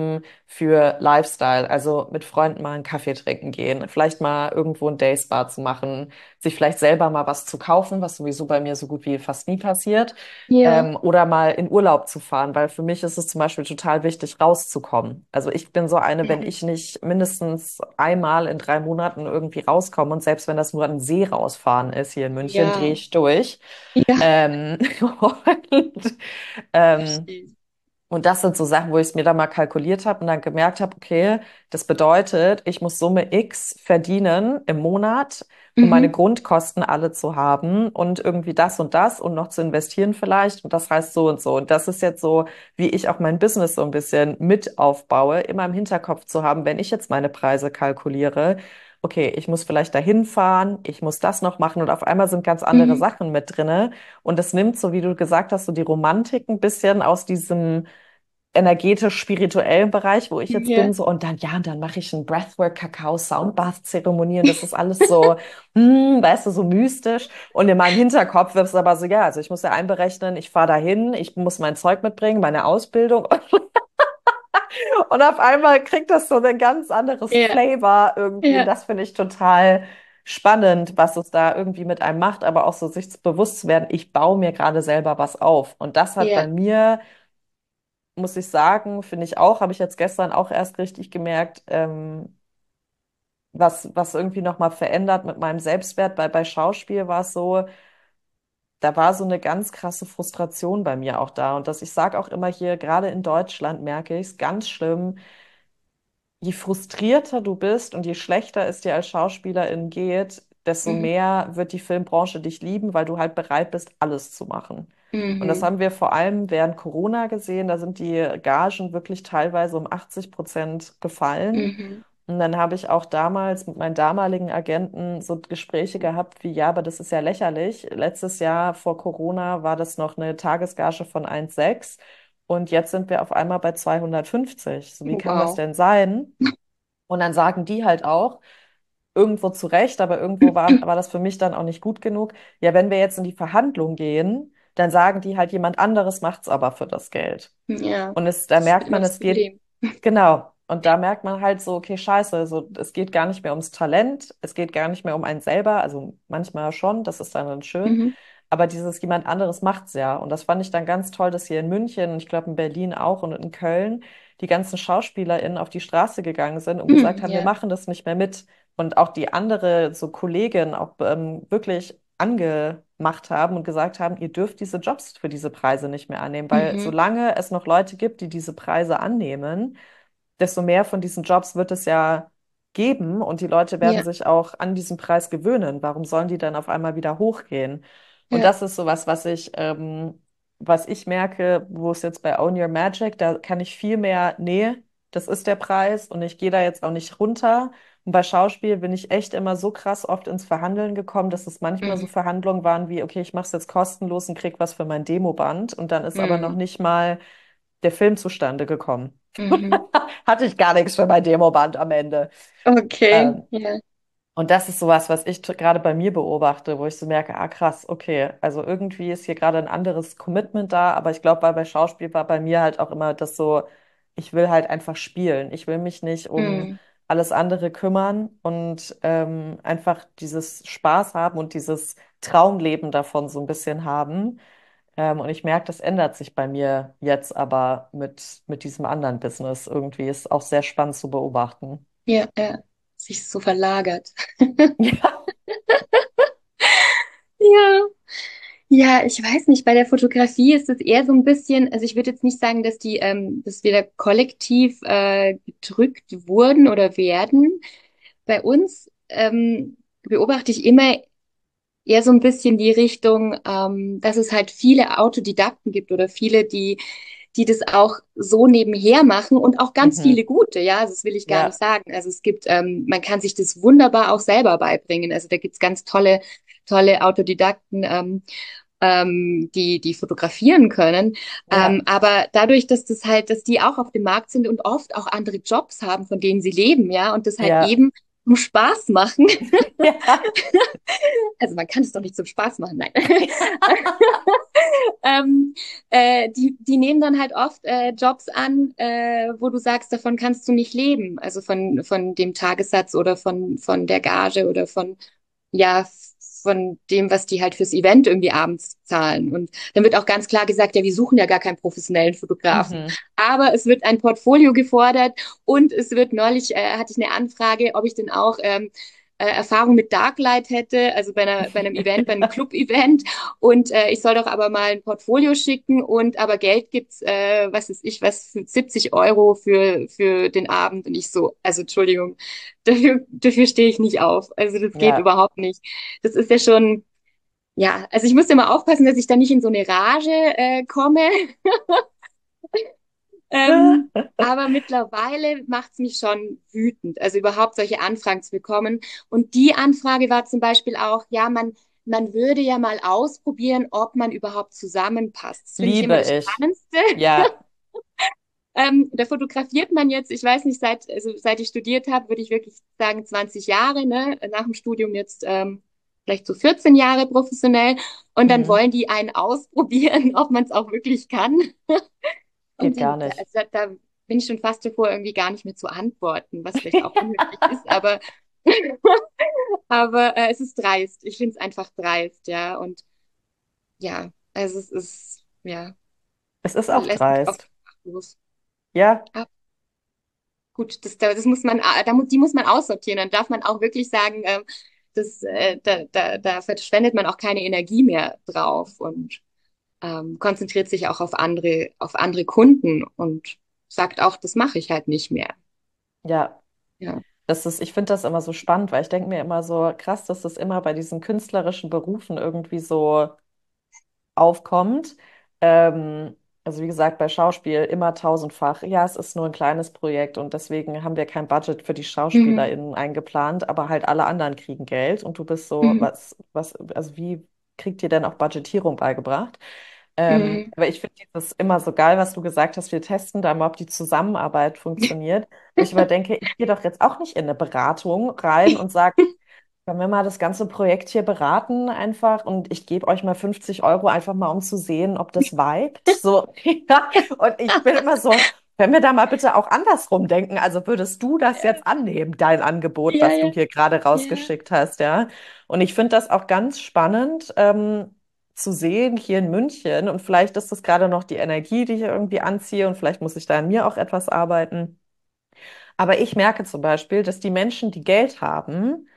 für Lifestyle, also mit Freunden mal einen Kaffee trinken gehen, vielleicht mal irgendwo ein Dayspa zu machen, sich vielleicht selber mal was zu kaufen, was sowieso bei mir so gut wie fast nie passiert, Ja, oder mal in Urlaub zu fahren, weil für mich ist es zum Beispiel total wichtig, rauszukommen. Also ich bin so eine, wenn ich nicht mindestens einmal in 3 Monaten irgendwie rauskomme und selbst wenn das nur ein See rausfahren ist hier in München, drehe ja, ich durch. ja, Ähm, und, ähm, verstehe ich. und das sind so Sachen, wo ich es mir dann mal kalkuliert habe und dann gemerkt habe, okay, das bedeutet, ich muss Summe X verdienen im Monat, um meine Mhm. Grundkosten alle zu haben und irgendwie das und noch zu investieren vielleicht. Und das heißt so und so. Und das ist jetzt so, wie ich auch mein Business so ein bisschen mit aufbaue, immer im Hinterkopf zu haben, wenn ich jetzt meine Preise kalkuliere. Okay, ich muss vielleicht dahin fahren, ich muss das noch machen und auf einmal sind ganz andere Mhm. Sachen mit drinne. Und es nimmt, so wie du gesagt hast, so die Romantik ein bisschen aus diesem energetisch-spirituellen Bereich, wo ich jetzt bin, Ja, so und dann, ja, und dann mache ich ein Breathwork, Kakao, Soundbath-Zeremonie und das ist alles so, weißt du, so mystisch. Und in meinem Hinterkopf wird es aber so, ja, also ich muss ja einberechnen, ich fahre dahin, ich muss mein Zeug mitbringen, meine Ausbildung und auf einmal kriegt das so ein ganz anderes ja, Flavor irgendwie und ja, das finde ich total spannend, was es da irgendwie mit einem macht, aber auch so sich bewusst zu werden, ich baue mir gerade selber was auf. Und das hat bei ja. mir, muss ich sagen, finde ich auch, habe ich jetzt gestern auch erst richtig gemerkt, was irgendwie nochmal verändert mit meinem Selbstwert, weil bei Schauspiel war es so, da war so eine ganz krasse Frustration bei mir auch da. Und ich sage auch immer hier, gerade in Deutschland merke ich es ganz schlimm, je frustrierter du bist und je schlechter es dir als Schauspielerin geht, desto Mhm. mehr wird die Filmbranche dich lieben, weil du halt bereit bist, alles zu machen. Und das Mhm. haben wir vor allem während Corona gesehen. Da sind die Gagen wirklich teilweise um 80% gefallen. Mhm. Und dann habe ich auch damals mit meinen damaligen Agenten so Gespräche gehabt wie, ja, aber das ist ja lächerlich. Letztes Jahr vor Corona war das noch eine Tagesgage von 1,6 und jetzt sind wir auf einmal bei 250. So, wie kann das Wow. denn sein? Und dann sagen die halt auch, irgendwo zu Recht, aber irgendwo war das für mich dann auch nicht gut genug. Ja, wenn wir jetzt in die Verhandlung gehen, dann sagen die halt, jemand anderes macht's aber für das Geld. Ja, Und da das ist merkt immer man, das es geht, Problem. genau. Und da merkt man halt so, okay, scheiße, so, es geht gar nicht mehr ums Talent, es geht gar nicht mehr um einen selber, also manchmal schon, das ist dann schön, Mhm. aber dieses jemand anderes macht's ja. Und das fand ich dann ganz toll, dass hier in München, und ich glaube in Berlin auch und in Köln, die ganzen SchauspielerInnen auf die Straße gegangen sind und gesagt Mhm. haben, wir Ja, machen das nicht mehr mit. Und auch die andere, so Kollegin, auch wirklich angemacht haben und gesagt haben, ihr dürft diese Jobs für diese Preise nicht mehr annehmen, weil mhm. solange es noch Leute gibt, die diese Preise annehmen, desto mehr von diesen Jobs wird es ja geben und die Leute werden Ja, sich auch an diesen Preis gewöhnen. Warum sollen die dann auf einmal wieder hochgehen? Und ja. das ist sowas, was ich merke, wo es jetzt bei Own Your Magic, da kann ich viel mehr, nee, das ist der Preis und ich gehe da jetzt auch nicht runter. Und bei Schauspiel bin ich echt immer so krass oft ins Verhandeln gekommen, dass es manchmal so Mhm. Verhandlungen waren wie, okay, ich mache es jetzt kostenlos und krieg was für mein Demoband und dann ist aber noch Mhm. nicht mal der Film zustande gekommen. Mhm. Hatte ich gar nichts für mein Demoband am Ende. Okay, Ähm, ja. und das ist sowas, was ich gerade bei mir beobachte, wo ich so merke, ah krass, okay, also irgendwie ist hier gerade ein anderes Commitment da, aber ich glaube, bei Schauspiel war bei mir halt auch immer das so, ich will halt einfach spielen. Ich will mich nicht um Mhm. alles andere kümmern und einfach dieses Spaß haben und dieses Traumleben davon so ein bisschen haben. Und ich merke, das ändert sich bei mir jetzt aber mit diesem anderen Business. Irgendwie ist auch sehr spannend zu beobachten. Ja, ja. Sich so verlagert. Ja. Ja. Ja, ich weiß nicht, bei der Fotografie ist es eher so ein bisschen, also ich würde jetzt nicht sagen, dass wir da kollektiv gedrückt wurden oder werden. Bei uns beobachte ich immer eher so ein bisschen die Richtung, dass es halt viele Autodidakten gibt oder viele, die das auch so nebenher machen und auch ganz Mhm. viele gute, ja, also das will ich gar nicht Ja, sagen. Also es gibt, man kann sich das wunderbar auch selber beibringen. Also da gibt's ganz tolle Autodidakten, die fotografieren können. ja, Aber dadurch, dass die auch auf dem Markt sind und oft auch andere Jobs haben, von denen sie leben, ja, und das halt ja, eben zum Spaß machen. Ja. Also man kann es doch nicht zum Spaß machen, nein. Die nehmen dann halt oft Jobs an, wo du sagst, davon kannst du nicht leben. Also von dem Tagessatz oder von der Gage oder ja, von dem, was die halt fürs Event irgendwie abends zahlen. Und dann wird auch ganz klar gesagt, ja, wir suchen ja gar keinen professionellen Fotografen. Mhm. Aber es wird ein Portfolio gefordert und es wird neulich, hatte ich eine Anfrage, ob ich denn auch Erfahrung mit Darklight hätte, also bei einem Event, bei einem Club-Event. Und ich soll doch aber mal ein Portfolio schicken und aber Geld gibt's, was weiß ich, was für 70 Euro für den Abend. Und ich so, also Entschuldigung, dafür stehe ich nicht auf. Also das geht Ja. überhaupt nicht. Das ist ja schon, ja, also ich muss immer aufpassen, dass ich da nicht in so eine Rage komme. Ähm, aber mittlerweile macht's mich schon wütend, also überhaupt solche Anfragen zu bekommen. Und die Anfrage war zum Beispiel auch, ja, man würde ja mal ausprobieren, ob man überhaupt zusammenpasst. Das finde ich immer Liebe das ich. Spannendste. Ja, Da fotografiert man jetzt, ich weiß nicht, seit ich studiert habe, würde ich wirklich sagen 20 Jahre, ne? Nach dem Studium jetzt vielleicht so 14 Jahre professionell. Und dann mhm. wollen die einen ausprobieren, ob man es auch wirklich kann. Geht Und gar dann, nicht. da bin ich schon fast davor, irgendwie gar nicht mehr zu antworten, was vielleicht auch unhöflich ist, aber, aber es ist dreist. Ich finde es einfach dreist, ja. Und ja, also es ist, ja, Es ist auch lässt mich oft dreist. achtlos. Ja, Aber gut, das muss man, die muss man aussortieren. Dann darf man auch wirklich sagen, da verschwendet man auch keine Energie mehr drauf und konzentriert sich auch auf andere Kunden und sagt auch, das mache ich halt nicht mehr. ja. Ja. Ich finde das immer so spannend, weil ich denke mir immer so krass, dass das immer bei diesen künstlerischen Berufen irgendwie so aufkommt. Ähm, also wie gesagt, bei Schauspiel immer tausendfach. Ja, es ist nur ein kleines Projekt und deswegen haben wir kein Budget für die Mhm. SchauspielerInnen eingeplant, aber halt alle anderen kriegen Geld und du bist so, Mhm. also wie kriegt ihr denn auch Budgetierung beigebracht? Mhm. Aber ich finde das immer so geil, was du gesagt hast. Wir testen da mal, ob die Zusammenarbeit funktioniert. Wo ich aber denke, ich gehe doch jetzt auch nicht in eine Beratung rein und sage, können wir mal das ganze Projekt hier beraten einfach und ich gebe euch mal 50 Euro einfach mal, um zu sehen, ob das vibet. So, ja. Und ich bin immer so, können wir da mal bitte auch andersrum denken? Also würdest du das jetzt annehmen, dein Angebot, Ja, was du ja, hier gerade ja. rausgeschickt hast, ja? Und ich finde das auch ganz spannend, zu sehen hier in München. Und vielleicht ist das gerade noch die Energie, die ich irgendwie anziehe und vielleicht muss ich da an mir auch etwas arbeiten. Aber ich merke zum Beispiel, dass die Menschen, die Geld haben,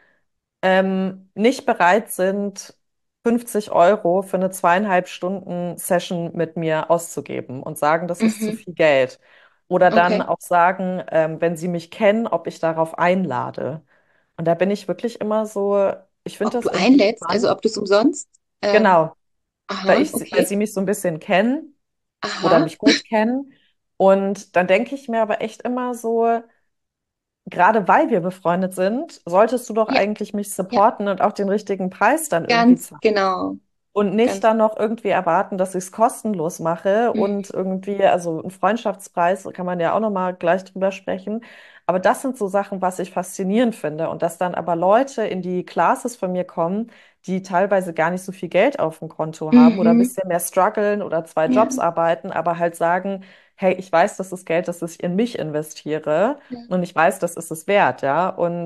nicht bereit sind, 50 Euro für eine 2,5 Stunden Session mit mir auszugeben und sagen, das ist zu Mhm. viel Geld. Oder dann Okay. auch sagen, wenn sie mich kennen, ob ich darauf einlade. Und da bin ich wirklich immer so, ich finde Ob das du irgendwie einlädst, also spannend. ob du es umsonst. Genau, Aha, weil okay. sie mich so ein bisschen kennen oder Aha. mich gut kennen. Und dann denke ich mir aber echt immer so, gerade weil wir befreundet sind, solltest du doch Ja, eigentlich mich ja, supporten und auch den richtigen Preis dann irgendwie ganz zahlen. genau. Und nicht Ganz. dann noch irgendwie erwarten, dass ich es kostenlos mache und Mhm. irgendwie, also einen Freundschaftspreis kann man ja auch nochmal gleich drüber sprechen. Aber das sind so Sachen, was ich faszinierend finde. Und dass dann aber Leute in die Classes von mir kommen, die teilweise gar nicht so viel Geld auf dem Konto haben oder ein Mhm. bisschen mehr strugglen oder zwei Ja. Jobs arbeiten, aber halt sagen, hey, ich weiß, das ist Geld, das ich in mich investiere Ja. und ich weiß, das ist es wert, ja.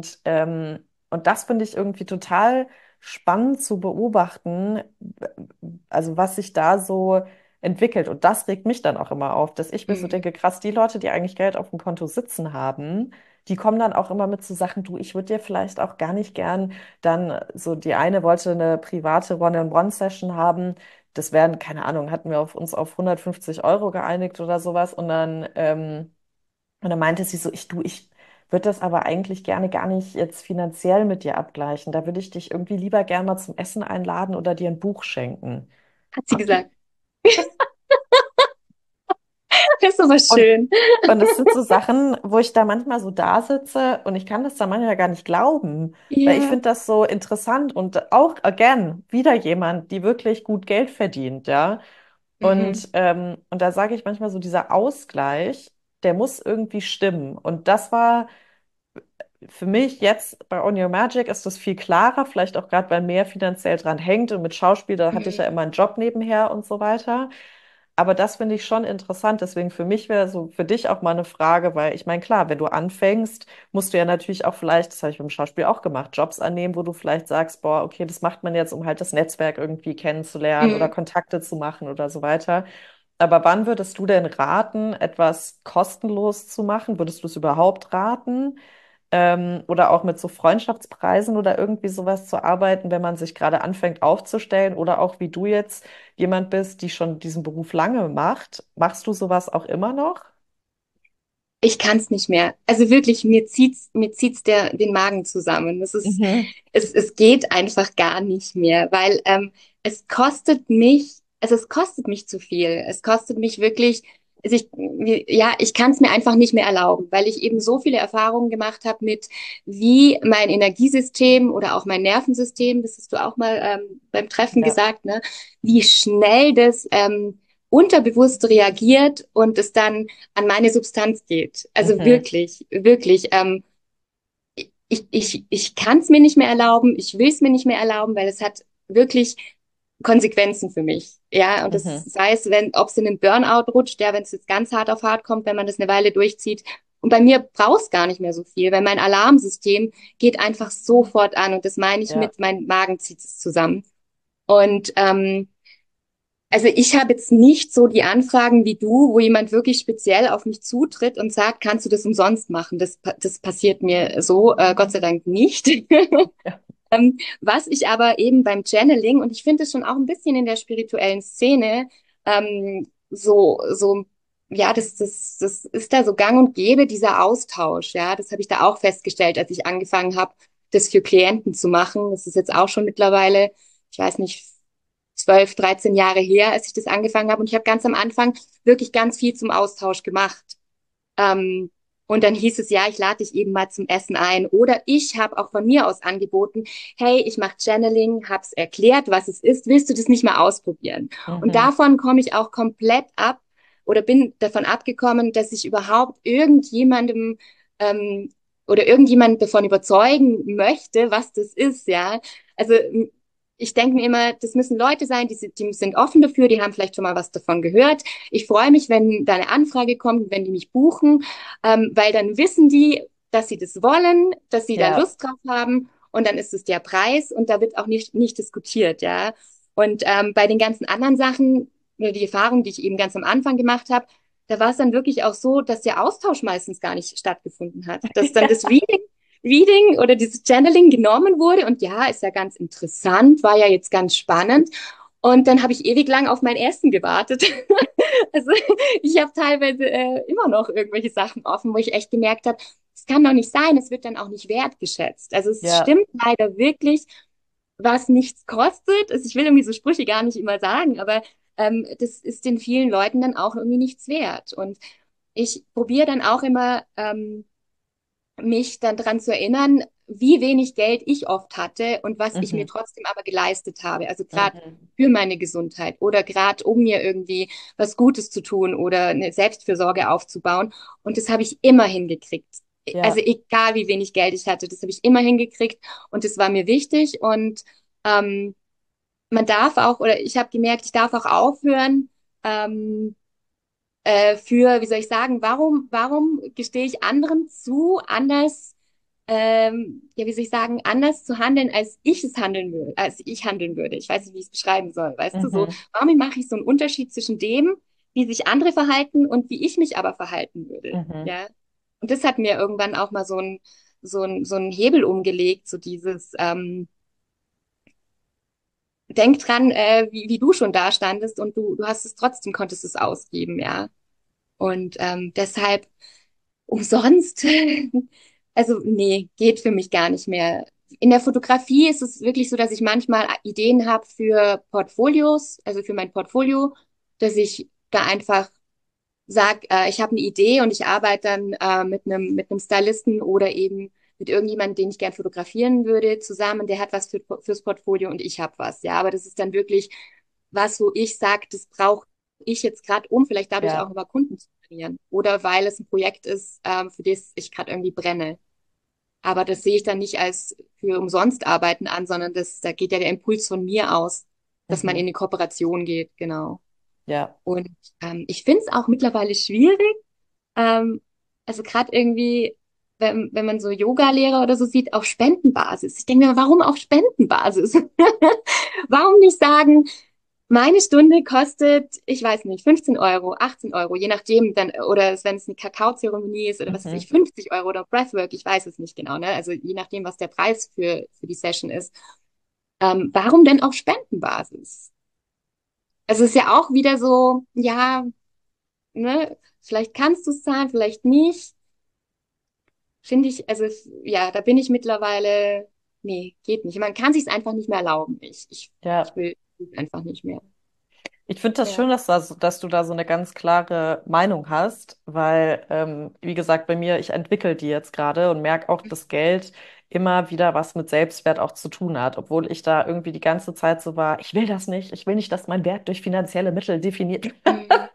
Und das finde ich irgendwie total spannend zu beobachten, also was sich da so entwickelt. Und das regt mich dann auch immer auf, dass ich mir so Mhm. denke, krass, die Leute, die eigentlich Geld auf dem Konto sitzen haben, die kommen dann auch immer mit so Sachen, du, ich würde dir vielleicht auch gar nicht gern dann, so die eine wollte eine private One-on-One-Session haben. Das wären, keine Ahnung, hatten wir uns auf 150 Euro geeinigt oder sowas. Und dann meinte sie so, ich würde das aber eigentlich gerne gar nicht jetzt finanziell mit dir abgleichen. Da würde ich dich irgendwie lieber gerne mal zum Essen einladen oder dir ein Buch schenken. Hat sie gesagt. Das ist aber Und, schön. und das sind so Sachen, wo ich da manchmal so da sitze und ich kann das da manchmal gar nicht glauben, weil ich Ja. finde das so interessant und auch, again, wieder jemand, die wirklich gut Geld verdient, ja. Mhm. Und da sage ich manchmal so, dieser Ausgleich, der muss irgendwie stimmen. Und das war für mich jetzt bei On Your Magic ist das viel klarer, vielleicht auch gerade, weil mehr finanziell dran hängt und mit Schauspiel, da hatte ich ja Mhm. immer einen Job nebenher und so weiter. Aber das finde ich schon interessant. Deswegen für mich wäre so für dich auch mal eine Frage, weil ich meine, klar, wenn du anfängst, musst du ja natürlich auch vielleicht, das habe ich beim Schauspiel auch gemacht, Jobs annehmen, wo du vielleicht sagst, boah, okay, das macht man jetzt, um halt das Netzwerk irgendwie kennenzulernen oder Mhm. Kontakte zu machen oder so weiter. Aber wann würdest du denn raten, etwas kostenlos zu machen? Würdest du es überhaupt raten? Oder auch mit so Freundschaftspreisen oder irgendwie sowas zu arbeiten, wenn man sich gerade anfängt aufzustellen oder auch wie du jetzt jemand bist, die schon diesen Beruf lange macht. Machst du sowas auch immer noch? Ich kann es nicht mehr. Also wirklich, mir zieht's den Magen zusammen. Mhm. Es geht einfach gar nicht mehr, weil es kostet mich, also es kostet mich zu viel. Es kostet mich wirklich, ja, ich kann es mir einfach nicht mehr erlauben, weil ich eben so viele Erfahrungen gemacht habe mit, wie mein Energiesystem oder auch mein Nervensystem, das hast du auch mal beim Treffen Ja. gesagt, ne, wie schnell das unterbewusst reagiert und es dann an meine Substanz geht. Also Mhm. wirklich, wirklich. Ich kann es mir nicht mehr erlauben, ich will es mir nicht mehr erlauben, weil es hat wirklich Konsequenzen für mich. Ja, und das Mhm. sei es, ob es in einen Burnout rutscht, ja, wenn es jetzt ganz hart auf hart kommt, wenn man das eine Weile durchzieht. Und bei mir braucht es gar nicht mehr so viel, weil mein Alarmsystem geht einfach sofort an und das meine ich Ja. mit, mein Magen zieht es zusammen. Und also ich habe jetzt nicht so die Anfragen wie du, wo jemand wirklich speziell auf mich zutritt und sagt, kannst du das umsonst machen? Das passiert mir so, Gott sei Dank nicht. Ja. Was ich aber eben beim Channeling, und ich finde es schon auch ein bisschen in der spirituellen Szene, so, ja, das ist da so gang und gäbe, dieser Austausch, ja, das habe ich da auch festgestellt, als ich angefangen habe, das für Klienten zu machen. Das ist jetzt auch schon mittlerweile, ich weiß nicht, 12, 13 Jahre her, als ich das angefangen habe. Und ich habe ganz am Anfang wirklich ganz viel zum Austausch gemacht. Ähm, und dann hieß es, ja, ich lade dich eben mal zum Essen ein. Oder ich habe auch von mir aus angeboten, hey, ich mache Channeling, habe es erklärt, was es ist. Willst du das nicht mal ausprobieren? Und Mhm. davon komme ich auch komplett ab oder bin davon abgekommen, dass ich überhaupt irgendjemandem ähm, oder irgendjemand davon überzeugen möchte, was das ist, ja. Also ich denke mir immer, das müssen Leute sein, die sind offen dafür, die haben vielleicht schon mal was davon gehört. Ich freue mich, wenn da eine Anfrage kommt, wenn die mich buchen, weil dann wissen die, dass sie das wollen, dass sie da Ja. Lust drauf haben und dann ist es der Preis und da wird auch nicht diskutiert, ja. Und bei den ganzen anderen Sachen, die Erfahrung, die ich eben ganz am Anfang gemacht habe, da war es dann wirklich auch so, dass der Austausch meistens gar nicht stattgefunden hat. Dass dann das Reading oder dieses Channeling genommen wurde und ja, ist ja ganz interessant, war ja jetzt ganz spannend. Und dann habe ich ewig lang auf mein Essen gewartet. Also ich habe teilweise immer noch irgendwelche Sachen offen, wo ich echt gemerkt habe, es kann doch nicht sein, es wird dann auch nicht wertgeschätzt. Also es Ja. stimmt leider wirklich, was nichts kostet. Also ich will irgendwie so Sprüche gar nicht immer sagen, aber das ist den vielen Leuten dann auch irgendwie nichts wert. Und ich probiere dann auch immer mich dann dran zu erinnern, wie wenig Geld ich oft hatte und was ich mir Mhm. trotzdem aber geleistet habe. Also gerade Mhm. für meine Gesundheit oder gerade um mir irgendwie was Gutes zu tun oder eine Selbstfürsorge aufzubauen. Und das habe ich immer hingekriegt. Also Ja. egal wie wenig Geld ich hatte, das habe ich immer hingekriegt und das war mir wichtig. Und ähm, man darf auch, oder ich habe gemerkt, ich darf auch aufhören, ähm, wie soll ich sagen, warum gestehe ich anderen zu, ja, wie soll ich sagen, anders zu handeln, als ich handeln würde. Ich weiß nicht, wie ich es beschreiben soll, weißt du, so, Mhm. warum mache ich so einen Unterschied zwischen dem, wie sich andere verhalten und wie ich mich aber verhalten würde, Mhm. ja. Und das hat mir irgendwann auch mal so ein Hebel umgelegt, so dieses, denk dran, wie du schon da standest und du hast es trotzdem, konntest es ausgeben, ja. Und deshalb umsonst, also nee, geht für mich gar nicht mehr. In der Fotografie ist es wirklich so, dass ich manchmal Ideen habe für Portfolios, also für mein Portfolio, dass ich da einfach sag, ich habe eine Idee und ich arbeite dann mit einem Stylisten oder eben mit irgendjemandem, den ich gern fotografieren würde, zusammen. Der hat was fürs Portfolio und ich habe was. Ja, aber das ist dann wirklich was, wo ich sage, das brauche ich jetzt gerade, um vielleicht dadurch auch Ja. über Kunden zu generieren. Oder weil es ein Projekt ist, für das ich gerade irgendwie brenne. Aber das sehe ich dann nicht als für umsonst arbeiten an, sondern da geht ja der Impuls von mir aus, dass man in Mhm. eine Kooperation geht, genau. Ja. Und ich finde es auch mittlerweile schwierig, ähm, also gerade irgendwie, wenn man so Yoga-Lehrer oder so sieht, auf Spendenbasis. Ich denke mir, warum auf Spendenbasis? Warum nicht sagen, meine Stunde kostet, ich weiß nicht, 15 Euro, 18 Euro, je nachdem, dann, oder wenn es eine Kakaozeremonie ist oder was weiß ich, Mhm. 50 Euro oder Breathwork, ich weiß es nicht genau, ne? Also je nachdem, was der Preis für die Session ist. Warum denn auf Spendenbasis? Also es ist ja auch wieder so, ja, ne, vielleicht kannst du es zahlen, vielleicht nicht. Finde ich, also ja, da bin ich mittlerweile, nee, geht nicht. Man kann sich es einfach nicht mehr erlauben. Ich Ja. will es einfach nicht mehr. Ich finde das Ja. schön, dass du da so eine ganz klare Meinung hast, weil, wie gesagt, bei mir, ich entwickle die jetzt gerade und merke auch, dass Geld immer wieder was mit Selbstwert auch zu tun hat, obwohl ich da irgendwie die ganze Zeit so war, ich will nicht, dass mein Wert durch finanzielle Mittel definiert wird. Mhm.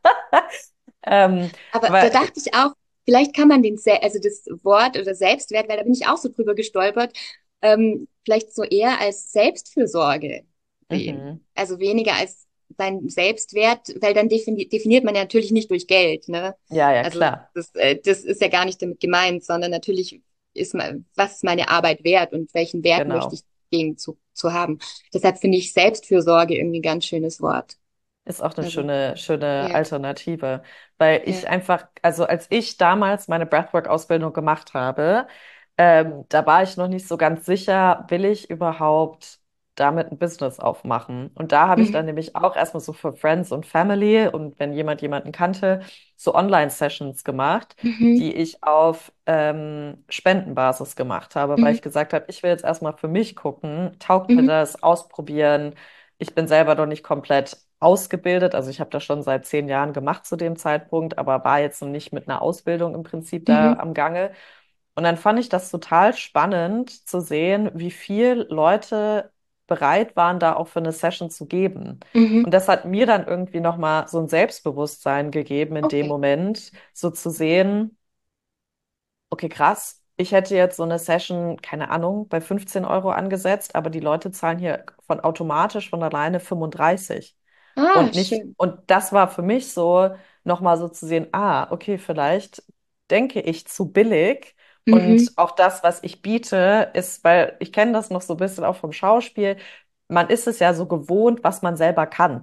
Aber da Aber dachte ich auch, vielleicht kann man also das Wort oder Selbstwert, weil da bin ich auch so drüber gestolpert, vielleicht so eher als Selbstfürsorge sehen. mhm. Also weniger als sein Selbstwert, weil dann definiert man ja natürlich nicht durch Geld, ne? Ja, ja, Also klar, das ist ja gar nicht damit gemeint, sondern natürlich was ist meine Arbeit wert und welchen Wert möchte genau. ich gegen zu haben. Deshalb finde ich Selbstfürsorge irgendwie ein ganz schönes Wort. Ist auch eine Also, schöne ja, Alternative, weil ich ja. einfach, also als ich damals meine Breathwork-Ausbildung gemacht habe, da war ich noch nicht so ganz sicher, will ich überhaupt damit ein Business aufmachen? Und da habe ich dann Mhm. nämlich auch erstmal so für Friends und Family und wenn jemand jemanden kannte, so Online-Sessions gemacht, Mhm. die ich auf Spendenbasis gemacht habe, weil Mhm. ich gesagt habe, ich will jetzt erstmal für mich gucken, taugt mir Mhm. das, ausprobieren. Ich bin selber noch nicht komplett ausgebildet, also ich habe das schon seit 10 Jahren gemacht zu dem Zeitpunkt, aber war jetzt noch nicht mit einer Ausbildung im Prinzip da Mhm. am Gange. Und dann fand ich das total spannend zu sehen, wie viel Leute bereit waren, da auch für eine Session zu geben. Mhm. Und das hat mir dann irgendwie nochmal so ein Selbstbewusstsein gegeben in dem Okay. Moment, so zu sehen, okay, krass. Ich hätte jetzt so eine Session, keine Ahnung, bei 15 Euro angesetzt, aber die Leute zahlen hier automatisch von alleine 35. Ah, Und nicht, schön. und das war für mich so, nochmal so zu sehen, okay, vielleicht denke ich zu billig. Mhm. Und auch das, was ich biete, ist, weil ich kenne das noch so ein bisschen auch vom Schauspiel, man ist es ja so gewohnt, was man selber kann.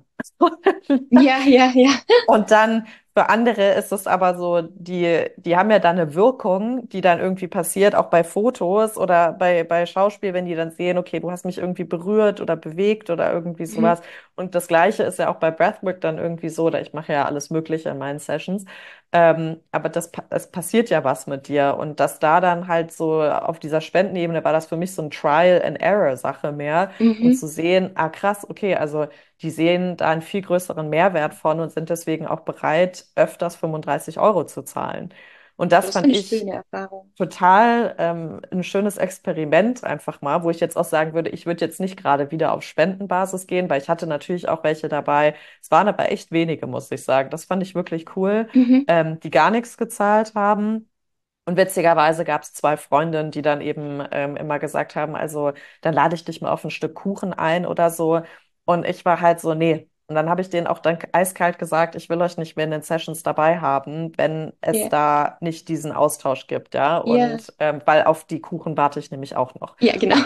Ja, ja, ja. Und dann für andere ist es aber so, die haben ja dann eine Wirkung, die dann irgendwie passiert, auch bei Fotos oder bei Schauspiel, wenn die dann sehen, okay, du hast mich irgendwie berührt oder bewegt oder irgendwie Mhm. sowas. Und das Gleiche ist ja auch bei Breathwork dann irgendwie so, oder ich mache ja alles Mögliche in meinen Sessions. Aber es passiert ja was mit dir. Und dass da dann halt so auf dieser Spendenebene war das für mich so ein Trial-and-Error-Sache mehr. Und Mhm. zu sehen, krass, okay, also die sehen da einen viel größeren Mehrwert von und sind deswegen auch bereit, öfters 35 Euro zu zahlen. Und das Das fand finde ich ich schöne Erfahrung. total ein schönes Experiment einfach mal, wo ich jetzt auch sagen würde, ich würde jetzt nicht gerade wieder auf Spendenbasis gehen, weil ich hatte natürlich auch welche dabei. Es waren aber echt wenige, muss ich sagen. Das fand ich wirklich cool, Mhm. die gar nichts gezahlt haben. Und witzigerweise gab es zwei Freundinnen, die dann eben immer gesagt haben, also dann lade ich dich mal auf ein Stück Kuchen ein oder so. Und ich war halt so, nee. Und dann habe ich denen auch dann eiskalt gesagt, ich will euch nicht mehr in den Sessions dabei haben, wenn es Ja, da nicht diesen Austausch gibt, ja. ja, Und weil auf die Kuchen warte ich nämlich auch noch. ja, genau.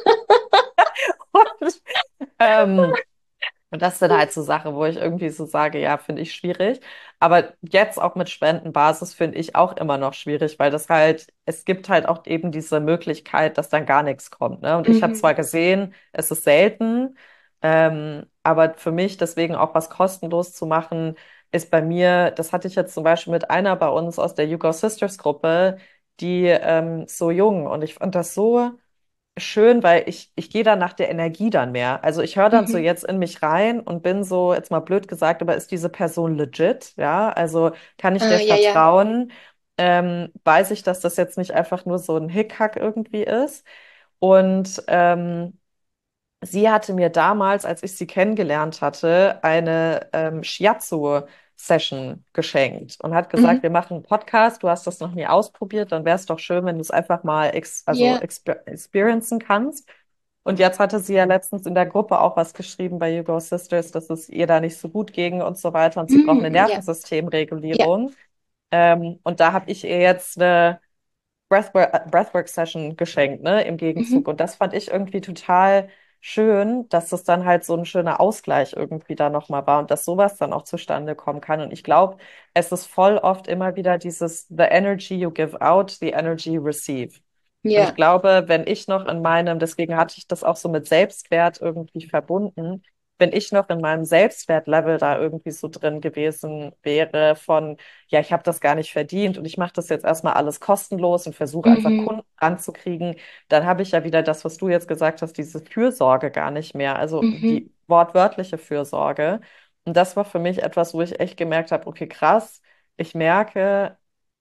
Und, ähm, und das sind halt so Sachen, wo ich irgendwie so sage, ja, finde ich schwierig. Aber jetzt auch mit Spendenbasis finde ich auch immer noch schwierig, weil das halt, es gibt halt auch eben diese Möglichkeit, dass dann gar nichts kommt, ne? Und ich habe zwar Mhm. gesehen, es ist selten, aber für mich deswegen auch was kostenlos zu machen, ist bei mir, das hatte ich jetzt zum Beispiel mit einer bei uns aus der You Go Sisters Gruppe, die so jung und ich fand das so schön, weil ich gehe da nach der Energie dann mehr. Also ich höre dann so Mhm. jetzt in mich rein und bin so, jetzt mal blöd gesagt, aber ist diese Person legit? Ja, also kann ich der Ah, ja, ja. vertrauen? Weiß ich, dass das jetzt nicht einfach nur so ein Hickhack irgendwie ist? Und sie hatte mir damals, als ich sie kennengelernt hatte, eine Shiatsu Session geschenkt und hat gesagt, Mhm. wir machen einen Podcast, du hast das noch nie ausprobiert, dann wäre es doch schön, wenn du es einfach mal Ja. experiencen kannst. Und jetzt hatte sie ja letztens in der Gruppe auch was geschrieben bei You Go Sisters, dass es ihr da nicht so gut ging und so weiter und sie braucht eine Mhm. Ja. Ja. Nervensystemregulierung. Und da habe ich ihr jetzt eine Breathwork-Session geschenkt, ne, im Gegenzug. Mhm. Und das fand ich irgendwie total schön, dass das dann halt so ein schöner Ausgleich irgendwie da nochmal war und dass sowas dann auch zustande kommen kann. Und ich glaube, es ist voll oft immer wieder dieses The energy you give out, the energy you receive. Und ich Ja. glaube, wenn ich noch in meinem, deswegen hatte ich das auch so mit Selbstwert irgendwie verbunden, wenn ich noch in meinem Selbstwertlevel da irgendwie so drin gewesen wäre von, ja, ich habe das gar nicht verdient und ich mache das jetzt erstmal alles kostenlos und versuche einfach Mhm. Kunden ranzukriegen, dann habe ich ja wieder das, was du jetzt gesagt hast, diese Fürsorge gar nicht mehr, also Mhm. die wortwörtliche Fürsorge. Und das war für mich etwas, wo ich echt gemerkt habe, okay, krass, ich merke,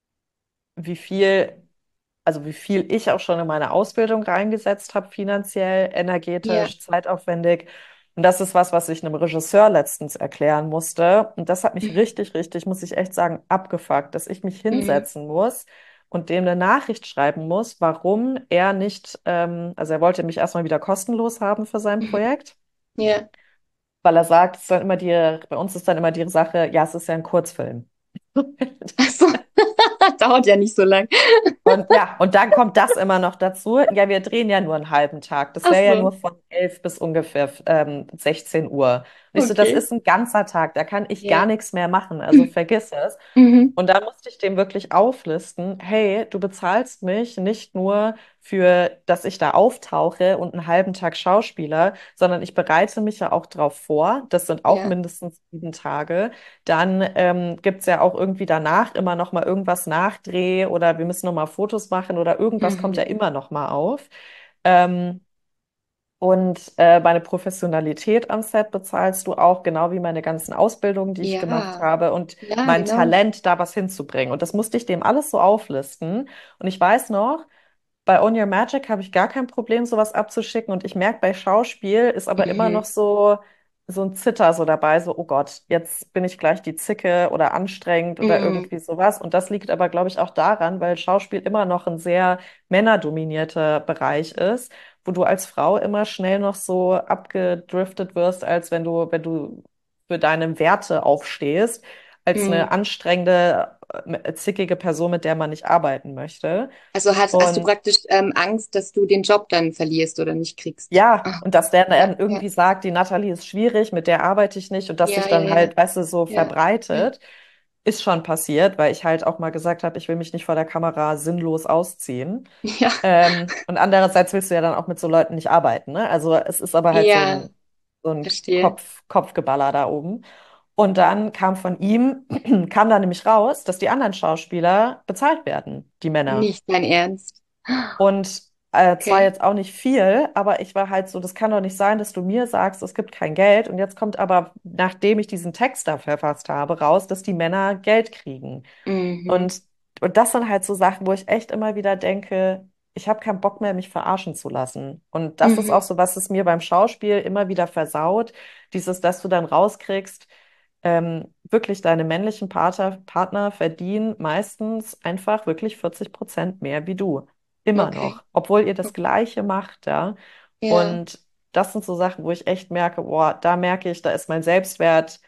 wie viel wie viel ich auch schon in meine Ausbildung reingesetzt habe, finanziell, Ja. energetisch, zeitaufwendig. Und das ist was, was ich einem Regisseur letztens erklären musste. Und das hat mich Mhm. richtig, richtig, muss ich echt sagen, abgefuckt, dass ich mich Mhm. hinsetzen muss und dem eine Nachricht schreiben muss, warum er nicht, also er wollte mich erstmal wieder kostenlos haben für sein Mhm. Projekt, Ja. weil er sagt, es ist dann immer bei uns ist dann immer die Sache, ja, es ist ja ein Kurzfilm. Ach so. Dauert ja nicht so lang. Und ja, und dann kommt das immer noch dazu. Ja, wir drehen ja nur einen halben Tag. Das Ach wäre ja so. nur von 11 bis ungefähr 16 Uhr. Und ich so, das Okay. ist ein ganzer Tag, da kann ich gar Ja. nichts mehr machen. Also vergiss es. Mhm. Und da musste ich dem wirklich auflisten, hey, du bezahlst mich nicht nur für, dass ich da auftauche und einen halben Tag Schauspieler, sondern ich bereite mich ja auch drauf vor. Das sind auch Ja. mindestens 7 Tage. Dann gibt es ja auch irgendwie danach immer noch mal irgendwas Nachdreh oder wir müssen noch mal Fotos machen oder irgendwas kommt ja Mhm. immer noch mal auf. Ähm, und meine Professionalität am Set bezahlst du auch, genau wie meine ganzen Ausbildungen, die ich gemacht Ja. habe und Ja, mein genau. Talent, da was hinzubringen. Und das musste ich dem alles so auflisten. Und ich weiß noch, bei Own Your Magic habe ich gar kein Problem, sowas abzuschicken. Und ich merke, bei Schauspiel ist aber immer noch Mhm. so ein Zitter so dabei, so, oh Gott, jetzt bin ich gleich die Zicke oder anstrengend oder Mhm. irgendwie sowas. Und das liegt aber, glaube ich, auch daran, weil Schauspiel immer noch ein sehr männerdominierter Bereich ist, wo du als Frau immer schnell noch so abgedriftet wirst, als wenn du für deine Werte aufstehst, als eine Mhm. anstrengende, zickige Person, mit der man nicht arbeiten möchte. Also hast du Und praktisch Angst, dass du den Job dann verlierst oder nicht kriegst? ja, Ah, und dass der ja, dann ja, irgendwie sagt, die Natalie ist schwierig, mit der arbeite ich nicht und dass sich ja, ja, dann ja, halt, weißt du, so ja, ja. verbreitet, ist schon passiert, weil ich halt auch mal gesagt habe, ich will mich nicht vor der Kamera sinnlos ausziehen. Ja, Und andererseits willst du ja dann auch mit so Leuten nicht arbeiten, ne? Also es ist aber halt ja, so ein verstehe. Kopfgeballer da oben. Und dann kam von ihm, kam da nämlich raus, dass die anderen Schauspieler bezahlt werden, die Männer. Nicht dein Ernst. Und zwar Okay. jetzt auch nicht viel, aber ich war halt so, das kann doch nicht sein, dass du mir sagst, es gibt kein Geld. Und jetzt kommt aber, nachdem ich diesen Text da verfasst habe, raus, dass die Männer Geld kriegen. Mhm. Und, und das sind halt so Sachen, wo ich echt immer wieder denke, ich habe keinen Bock mehr, mich verarschen zu lassen. Und das ist auch Mhm. so, was es mir beim Schauspiel immer wieder versaut, dieses, dass du dann rauskriegst, wirklich deine männlichen Partner verdienen meistens einfach wirklich 40% mehr wie du. Immer Okay. noch, obwohl ihr das Okay. Gleiche macht, ja. Ja. Und das sind so Sachen, wo ich echt merke, boah, da merke ich, da ist mein Selbstwert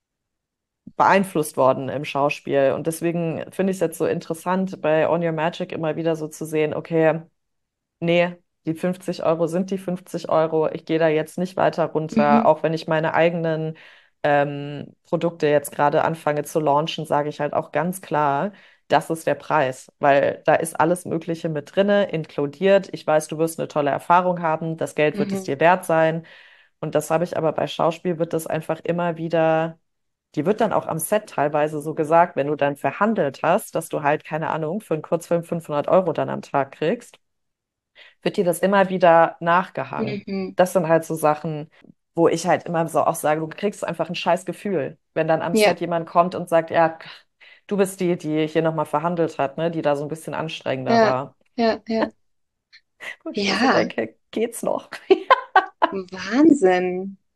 beeinflusst worden im Schauspiel. Und deswegen finde ich es jetzt so interessant, bei On Your Magic immer wieder so zu sehen, okay, nee, die 50 Euro sind die 50 Euro. Ich gehe da jetzt nicht weiter runter. Mhm. Auch wenn ich meine eigenen Produkte jetzt gerade anfange zu launchen, sage ich halt auch ganz klar, das ist der Preis, weil da ist alles Mögliche mit drinne, inkludiert. Ich weiß, du wirst eine tolle Erfahrung haben, das Geld wird es Mhm. dir wert sein. Und das habe ich aber bei Schauspiel wird das einfach immer wieder, die wird dann auch am Set teilweise so gesagt, wenn du dann verhandelt hast, dass du halt, keine Ahnung, für einen Kurzfilm 500 Euro dann am Tag kriegst, wird dir das immer wieder nachgehangen. Mhm. Das sind halt so Sachen, wo ich halt immer so auch sage, du kriegst einfach ein scheiß Gefühl, wenn dann am Ja. Set jemand kommt und sagt, ja, du bist die, die hier nochmal verhandelt hat, ne, die da so ein bisschen anstrengender Ja. war. Ja. Ja. Wo ich mir so Ja. denke, geht's noch? Wahnsinn.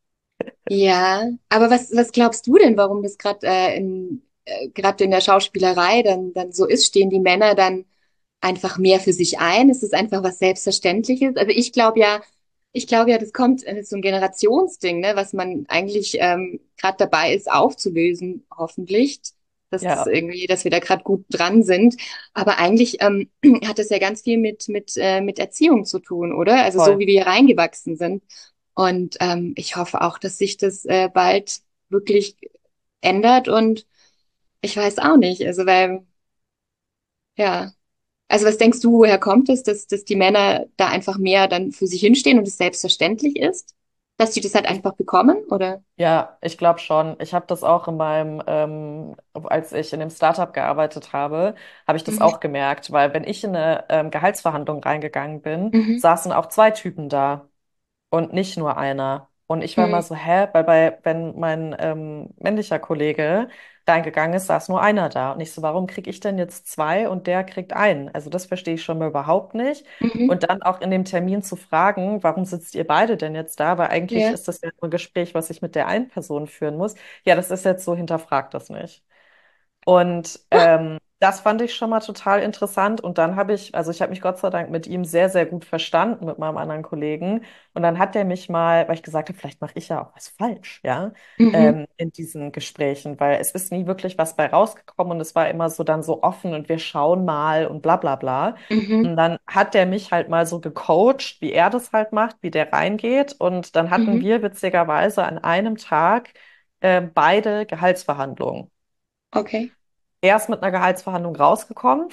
Ja, aber was glaubst du denn, warum das gerade in der Schauspielerei dann so ist? Stehen die Männer dann einfach mehr für sich ein? Ist es einfach was Selbstverständliches? Also ich glaube ja, das ist so ein Generationsding, ne, was man eigentlich gerade dabei ist aufzulösen, hoffentlich, dass das Ja, irgendwie, dass wir da gerade gut dran sind. Aber eigentlich hat das ja ganz viel mit Erziehung zu tun, oder? Also so voll. wie wir hier reingewachsen sind. Und ich hoffe auch, dass sich das bald wirklich ändert. Und ich weiß auch nicht, also weil, ja. Also was denkst du, woher kommt es, dass die Männer da einfach mehr dann für sich hinstehen und es selbstverständlich ist? Dass die das halt Ich, einfach bekommen, oder? ja, ich glaube schon. Ich habe das auch in als ich in dem Startup gearbeitet habe, habe ich das Mhm. auch gemerkt, weil wenn ich in eine Gehaltsverhandlung reingegangen bin, Mhm. saßen auch zwei Typen da. Und nicht nur einer. Und ich war immer Mhm. so, hä? Weil wenn mein männlicher Kollege reingegangen ist, saß nur einer da. Und ich so, warum kriege ich denn jetzt zwei und der kriegt einen? Also das verstehe ich schon mal überhaupt nicht. Mhm. Und dann auch in dem Termin zu fragen, warum sitzt ihr beide denn jetzt da? Weil eigentlich Ja. ist das ja nur ein Gespräch, was ich mit der einen Person führen muss. Ja, das ist jetzt so, hinterfragt das nicht. Und das fand ich schon mal total interessant. Und dann also ich habe mich Gott sei Dank mit ihm sehr, sehr gut verstanden, mit meinem anderen Kollegen. Und dann hat er mich mal, weil ich gesagt habe, vielleicht mache ich ja auch was falsch, ja, Mhm. in diesen Gesprächen, weil es ist nie wirklich was bei rausgekommen und es war immer so dann so offen und wir schauen mal und bla bla bla. Mhm. Und dann hat der mich halt mal so gecoacht, wie er das halt macht, wie der reingeht. Und dann hatten Mhm. wir witzigerweise an einem Tag beide Gehaltsverhandlungen. Okay. Er ist mit einer Gehaltsverhandlung rausgekommen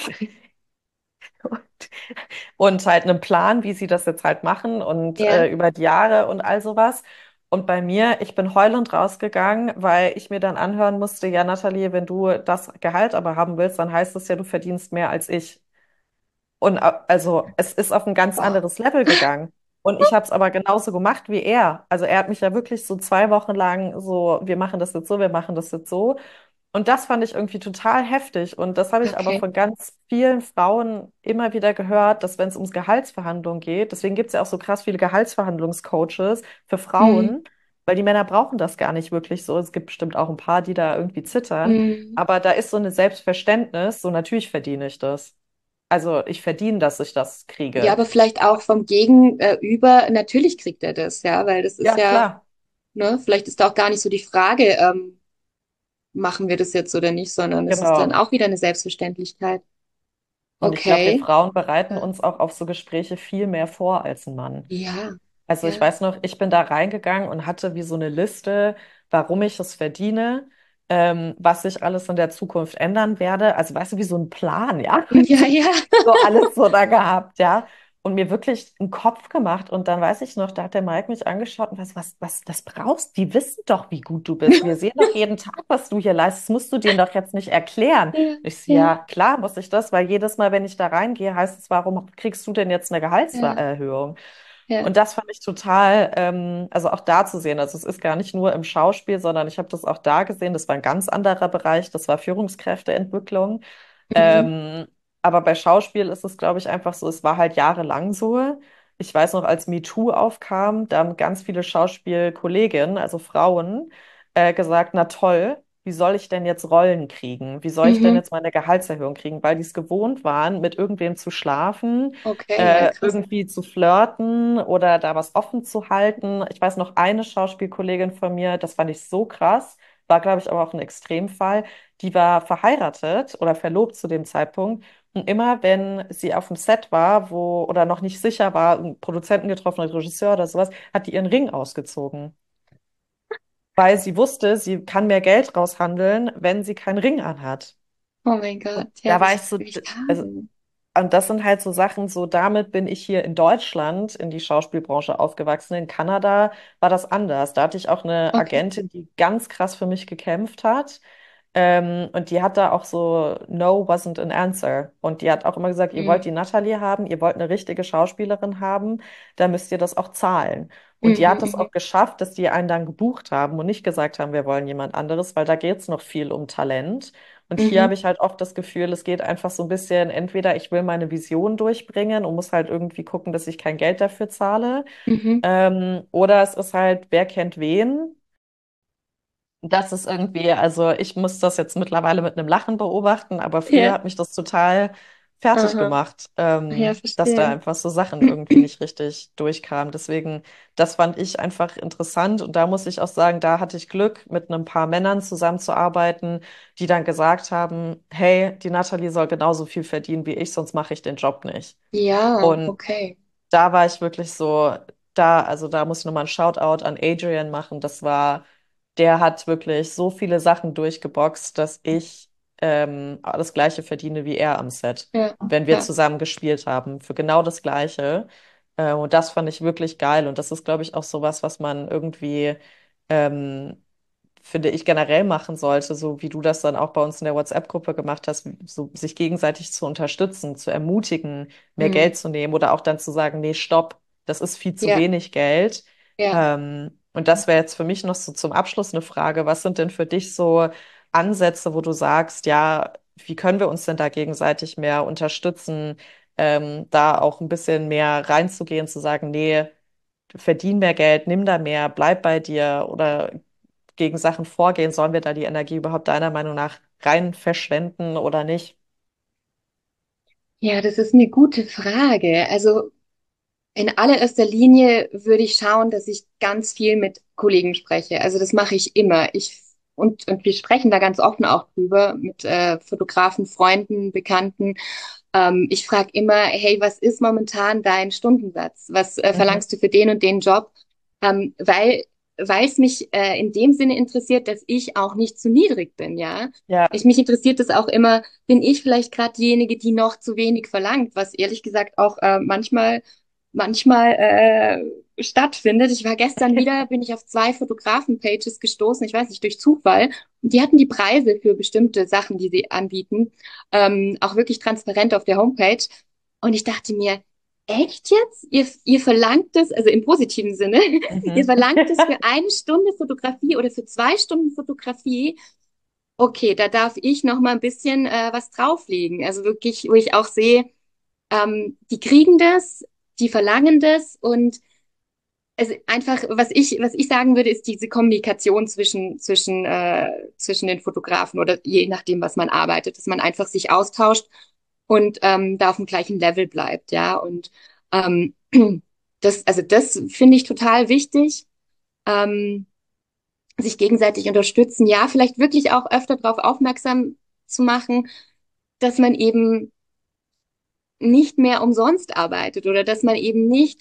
und halt einem Plan, wie sie das jetzt halt machen und Ja. über die Jahre und all sowas. Und bei mir, ich bin heulend rausgegangen, weil ich mir dann anhören musste, ja, Nathalie, wenn du das Gehalt aber haben willst, dann heißt das ja, du verdienst mehr als ich. Und also es ist auf ein ganz Oh. anderes Level gegangen. Und ich habe es aber genauso gemacht wie er. Also er hat mich ja wirklich so 2 Wochen lang so, wir machen das jetzt so, wir machen das jetzt so. Und das fand ich irgendwie total heftig. Und das habe ich aber Okay. von ganz vielen Frauen immer wieder gehört, dass wenn es ums Gehaltsverhandlungen geht, deswegen gibt es ja auch so krass viele Gehaltsverhandlungscoaches für Mhm. Frauen, weil die Männer brauchen das gar nicht wirklich so. Es gibt bestimmt auch ein paar, die da irgendwie zittern. Mhm. Aber da ist so eine Selbstverständnis, so natürlich verdiene ich das. Also ich verdiene, dass ich das Ja, kriege. aber vielleicht auch vom Gegenüber, natürlich kriegt er das, ja, weil das ist Ja, ja, klar. ne, vielleicht ist da auch gar nicht so die Frage, machen wir das jetzt oder nicht, sondern es ist dann Genau. auch wieder eine Selbstverständlichkeit. Und ich glaube, wir Okay. Frauen bereiten Ja, uns auch auf so Gespräche viel mehr vor als ein Mann. ja. Also ich Ja. weiß noch, ich bin da reingegangen und hatte wie so eine Liste, warum ich es verdiene, was ich alles in der Zukunft ändern werde. Also weißt du, wie so ein Plan, ja? Ja, ja. So alles so da gehabt, ja. Und mir wirklich einen Kopf gemacht. Und dann weiß ich noch, da hat der Mike mich angeschaut und was das brauchst. Die wissen doch, wie gut du bist. Wir sehen doch jeden Tag, was du hier leistest. Das musst du denen doch jetzt nicht erklären. Ja, Ich so, ja, ja, klar muss ich das, weil jedes Mal, wenn ich da reingehe, heißt es, warum kriegst du denn jetzt eine ja, Gehaltserhöhung? ja. Und das fand ich total, also auch da zu sehen. Also es ist gar nicht nur im Schauspiel, sondern ich habe das auch da gesehen. Das war ein ganz anderer Bereich. Das war Führungskräfteentwicklung. Mhm. Ähm, aber bei Schauspiel ist es, glaube ich, einfach so, es war halt jahrelang so. Ich weiß noch, als MeToo aufkam, da haben ganz viele Schauspielkolleginnen, also Frauen, gesagt, na toll, wie soll ich denn jetzt Rollen kriegen? Wie soll ich denn Mhm. jetzt meine Gehaltserhöhung kriegen? Weil die es gewohnt waren, mit irgendwem zu schlafen, Okay, ja, krass. irgendwie zu flirten oder da was offen zu halten. Ich weiß noch, eine Schauspielkollegin von mir, das fand ich so krass, war, glaube ich, aber auch ein Extremfall. Die war verheiratet oder verlobt zu dem Zeitpunkt. Und immer, wenn sie auf dem Set war, oder noch nicht sicher war, einen Produzenten getroffen hat, Regisseur oder sowas, hat die ihren Ring ausgezogen. Weil sie wusste, sie kann mehr Geld raushandeln, wenn sie keinen Ring anhat. Oh mein Und Gott, ja, da war ich das, so, wie also kann. und das sind halt so Sachen, so damit bin ich hier in Deutschland in die Schauspielbranche aufgewachsen. In Kanada war das anders. Da hatte ich auch eine Okay. Agentin, die ganz krass für mich gekämpft hat. Und die hat da auch so, no wasn't an answer. Und die hat auch immer gesagt, ihr wollt Mhm. die Natalie haben, ihr wollt eine richtige Schauspielerin haben, da müsst ihr das auch zahlen. Und die Mhm. hat es Mhm. auch geschafft, dass die einen dann gebucht haben und nicht gesagt haben, wir wollen jemand anderes, weil da geht es noch viel um Talent. Und hier Mhm. habe ich halt oft das Gefühl, es geht einfach so ein bisschen, entweder ich will meine Vision durchbringen und muss halt irgendwie gucken, dass ich kein Geld dafür zahle, Mhm. oder es ist halt, wer kennt wen. Das ist irgendwie, also ich muss das jetzt mittlerweile mit einem Lachen beobachten, aber früher Ja, hat mich das total fertig aha. gemacht, Ja, dass da verstehe. einfach so Sachen irgendwie nicht richtig durchkamen. Deswegen, das fand ich einfach interessant und da muss ich auch sagen, da hatte ich Glück, mit ein paar Männern zusammenzuarbeiten, die dann gesagt haben, hey, die Natalie soll genauso viel verdienen wie ich, sonst mache ich den Job nicht. Ja, Und okay. da war ich wirklich so, also da muss ich nochmal einen Shoutout an Adrian machen. Der hat wirklich so viele Sachen durchgeboxt, dass ich das Gleiche verdiene wie er am Set, Ja, wenn wir ja, zusammen gespielt haben, für genau das Gleiche. Und das fand ich wirklich geil. Und das ist, glaube ich, auch sowas, was man irgendwie ähm, finde ich, generell machen sollte, so wie du das dann auch bei uns in der WhatsApp-Gruppe gemacht hast, so sich gegenseitig zu unterstützen, zu ermutigen, mehr mm, Geld zu nehmen oder auch dann zu sagen, nee, stopp, das ist viel zu ja, wenig Geld. ja. Und das wäre jetzt für mich noch so zum Abschluss eine Frage, was sind denn für dich so Ansätze, wo du sagst, ja, wie können wir uns denn da gegenseitig mehr unterstützen, da auch ein bisschen mehr reinzugehen, zu sagen, nee, verdien mehr Geld, nimm da mehr, bleib bei dir oder gegen Sachen vorgehen? Sollen wir da die Energie überhaupt deiner Meinung nach rein verschwenden oder nicht? Ja, das ist eine gute Frage. Also in allererster Linie würde ich schauen, dass ich ganz viel mit Kollegen spreche. Also das mache ich immer. Und wir sprechen da ganz offen auch drüber mit Fotografen, Freunden, Bekannten. Ich frage immer, hey, was ist momentan dein Stundensatz? Was Mhm. verlangst du für den und den Job? Weil es mich in dem Sinne interessiert, dass ich auch nicht zu niedrig bin, ja. Ja, Mich interessiert es auch immer, bin ich vielleicht gerade diejenige, die noch zu wenig verlangt, was ehrlich gesagt auch manchmal stattfindet. Ich war gestern wieder, bin ich auf zwei Fotografen-Pages gestoßen, ich weiß nicht, durch Zufall. Und die hatten die Preise für bestimmte Sachen, die sie anbieten, auch wirklich transparent auf der Homepage. Und ich dachte mir, echt jetzt? Ihr verlangt es, also im positiven Sinne, ihr mhm. verlangt es für eine Stunde Fotografie oder für 2 Stunden Fotografie. Okay, da darf ich noch mal ein bisschen was drauflegen. Also wirklich, wo ich auch sehe, die kriegen das, die verlangen das und es einfach, was ich sagen würde, ist diese Kommunikation zwischen den Fotografen oder je nachdem, was man arbeitet, dass man einfach sich austauscht und da auf dem gleichen Level bleibt, ja. Und ähm, also das finde ich total wichtig. Ähm, sich gegenseitig unterstützen, ja, vielleicht wirklich auch öfter darauf aufmerksam zu machen, dass man eben nicht mehr umsonst arbeitet oder dass man eben nicht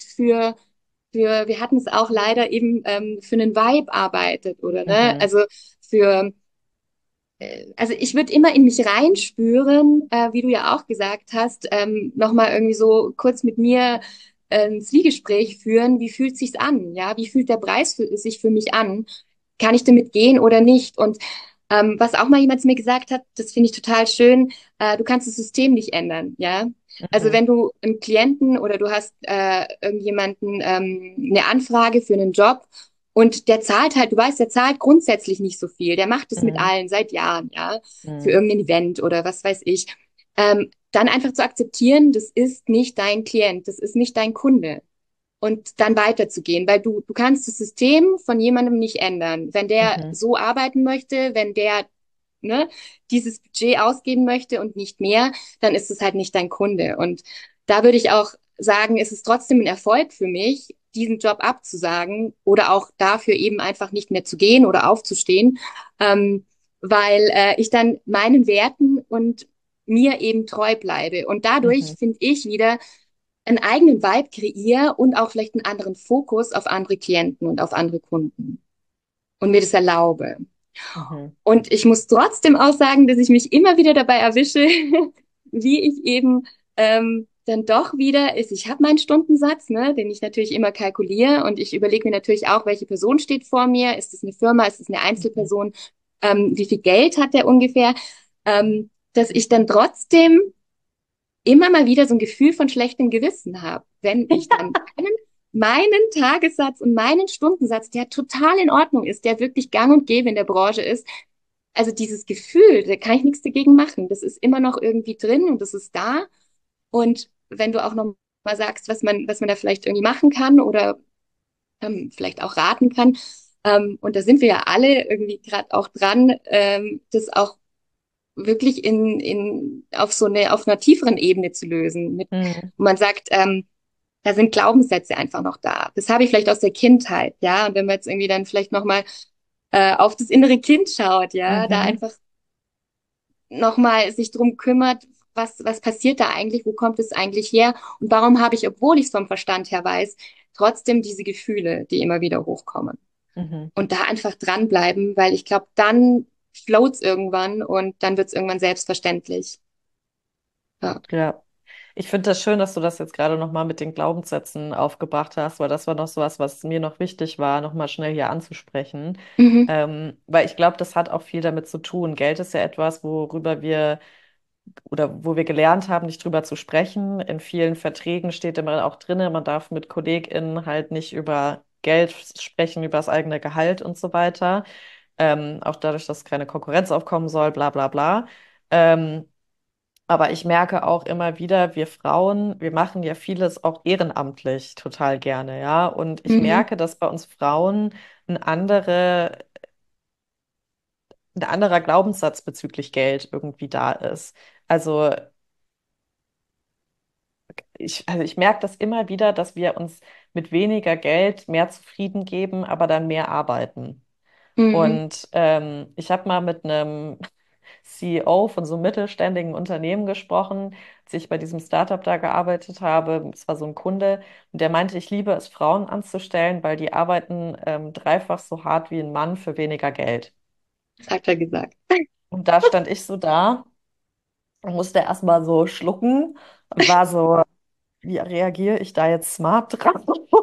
wir hatten es auch leider eben für einen Vibe arbeitet oder ne, Mhm. für, also ich würde immer in mich reinspüren, wie du ja auch gesagt hast, nochmal irgendwie so kurz mit mir ein Zwiegespräch führen, wie fühlt sich's an, ja, wie fühlt der Preis sich für mich an, kann ich damit gehen oder nicht und was auch mal jemand zu mir gesagt hat, das finde ich total schön, du kannst das System nicht ändern, ja. Also Mhm. wenn du einen Klienten oder du hast irgendjemanden eine Anfrage für einen Job und der zahlt halt, du weißt, der zahlt grundsätzlich nicht so viel. Der macht es mit Mhm. allen seit Jahren, ja, für Mhm. irgendein Event oder was weiß ich. Dann einfach zu akzeptieren, das ist nicht dein Klient, das ist nicht dein Kunde. Und dann weiterzugehen, weil du kannst das System von jemandem nicht ändern. Wenn der Mhm. so arbeiten möchte, wenn der ne, dieses Budget ausgeben möchte und nicht mehr, dann ist es halt nicht dein Kunde. Und da würde ich auch sagen, ist es trotzdem ein Erfolg für mich, diesen Job abzusagen oder auch dafür eben einfach nicht mehr zu gehen oder aufzustehen, weil ich dann meinen Werten und mir eben treu bleibe. Und dadurch Mhm. finde ich wieder einen eigenen Vibe kreiere und auch vielleicht einen anderen Fokus auf andere Klienten und auf andere Kunden und mir das erlaube. Mhm. Und ich muss trotzdem auch sagen, dass ich mich immer wieder dabei erwische, wie ich eben dann doch wieder ist, ich habe meinen Stundensatz, ne, den ich natürlich immer kalkuliere und ich überlege mir natürlich auch, welche Person steht vor mir, ist es eine Firma, ist es eine Mhm. Einzelperson, wie viel Geld hat der ungefähr, dass ich dann trotzdem immer mal wieder so ein Gefühl von schlechtem Gewissen habe, wenn ich dann meinen Tagessatz und meinen Stundensatz, der total in Ordnung ist, der wirklich gang und gäbe in der Branche ist, also dieses Gefühl, da kann ich nichts dagegen machen. Das ist immer noch irgendwie drin und das ist da. Und wenn du auch noch mal sagst, was man da vielleicht irgendwie machen kann oder vielleicht auch raten kann, Und da sind wir ja alle irgendwie gerade auch dran, das auch wirklich auf einer tieferen Ebene zu lösen. Mhm. Und man sagt, da sind Glaubenssätze einfach noch da. Das habe ich vielleicht aus der Kindheit, ja. Und wenn man jetzt irgendwie dann vielleicht nochmal auf das innere Kind schaut, ja, da Mhm. einfach nochmal sich drum kümmert, was passiert da eigentlich, wo kommt es eigentlich her und warum habe ich, obwohl ich es vom Verstand her weiß, trotzdem diese Gefühle, die immer wieder hochkommen. Mhm. Und da einfach dranbleiben, weil ich glaube, dann float's irgendwann und dann wird's irgendwann selbstverständlich. Ja. Ja. Ich finde das schön, dass du das jetzt gerade nochmal mit den Glaubenssätzen aufgebracht hast, weil das war noch so was, was mir noch wichtig war, nochmal schnell hier anzusprechen. Mhm. Weil ich glaube, das hat auch viel damit zu tun. Geld ist ja etwas, worüber wir oder wo wir gelernt haben, nicht drüber zu sprechen. In vielen Verträgen steht immer auch drin, man darf mit KollegInnen halt nicht über Geld sprechen, über das eigene Gehalt und so weiter. Auch dadurch, dass keine Konkurrenz aufkommen soll, bla bla bla. Ähm, aber ich merke auch immer wieder, wir Frauen, wir machen ja vieles auch ehrenamtlich total gerne, ja. Und ich Mhm. merke, dass bei uns Frauen ein andere, ein anderer Glaubenssatz bezüglich Geld irgendwie da ist. Also also ich merke das immer wieder, dass wir uns mit weniger Geld mehr zufrieden geben, aber dann mehr arbeiten. Mhm. Und ich habe mal mit einem CEO von so einem mittelständigen Unternehmen gesprochen, als ich bei diesem Startup da gearbeitet habe. Es war so ein Kunde und der meinte, ich liebe es, Frauen anzustellen, weil die arbeiten dreifach so hart wie ein Mann für weniger Geld. Das hat er gesagt. Und da stand ich so da und musste erst mal so schlucken und war so, wie reagiere ich da jetzt smart drauf?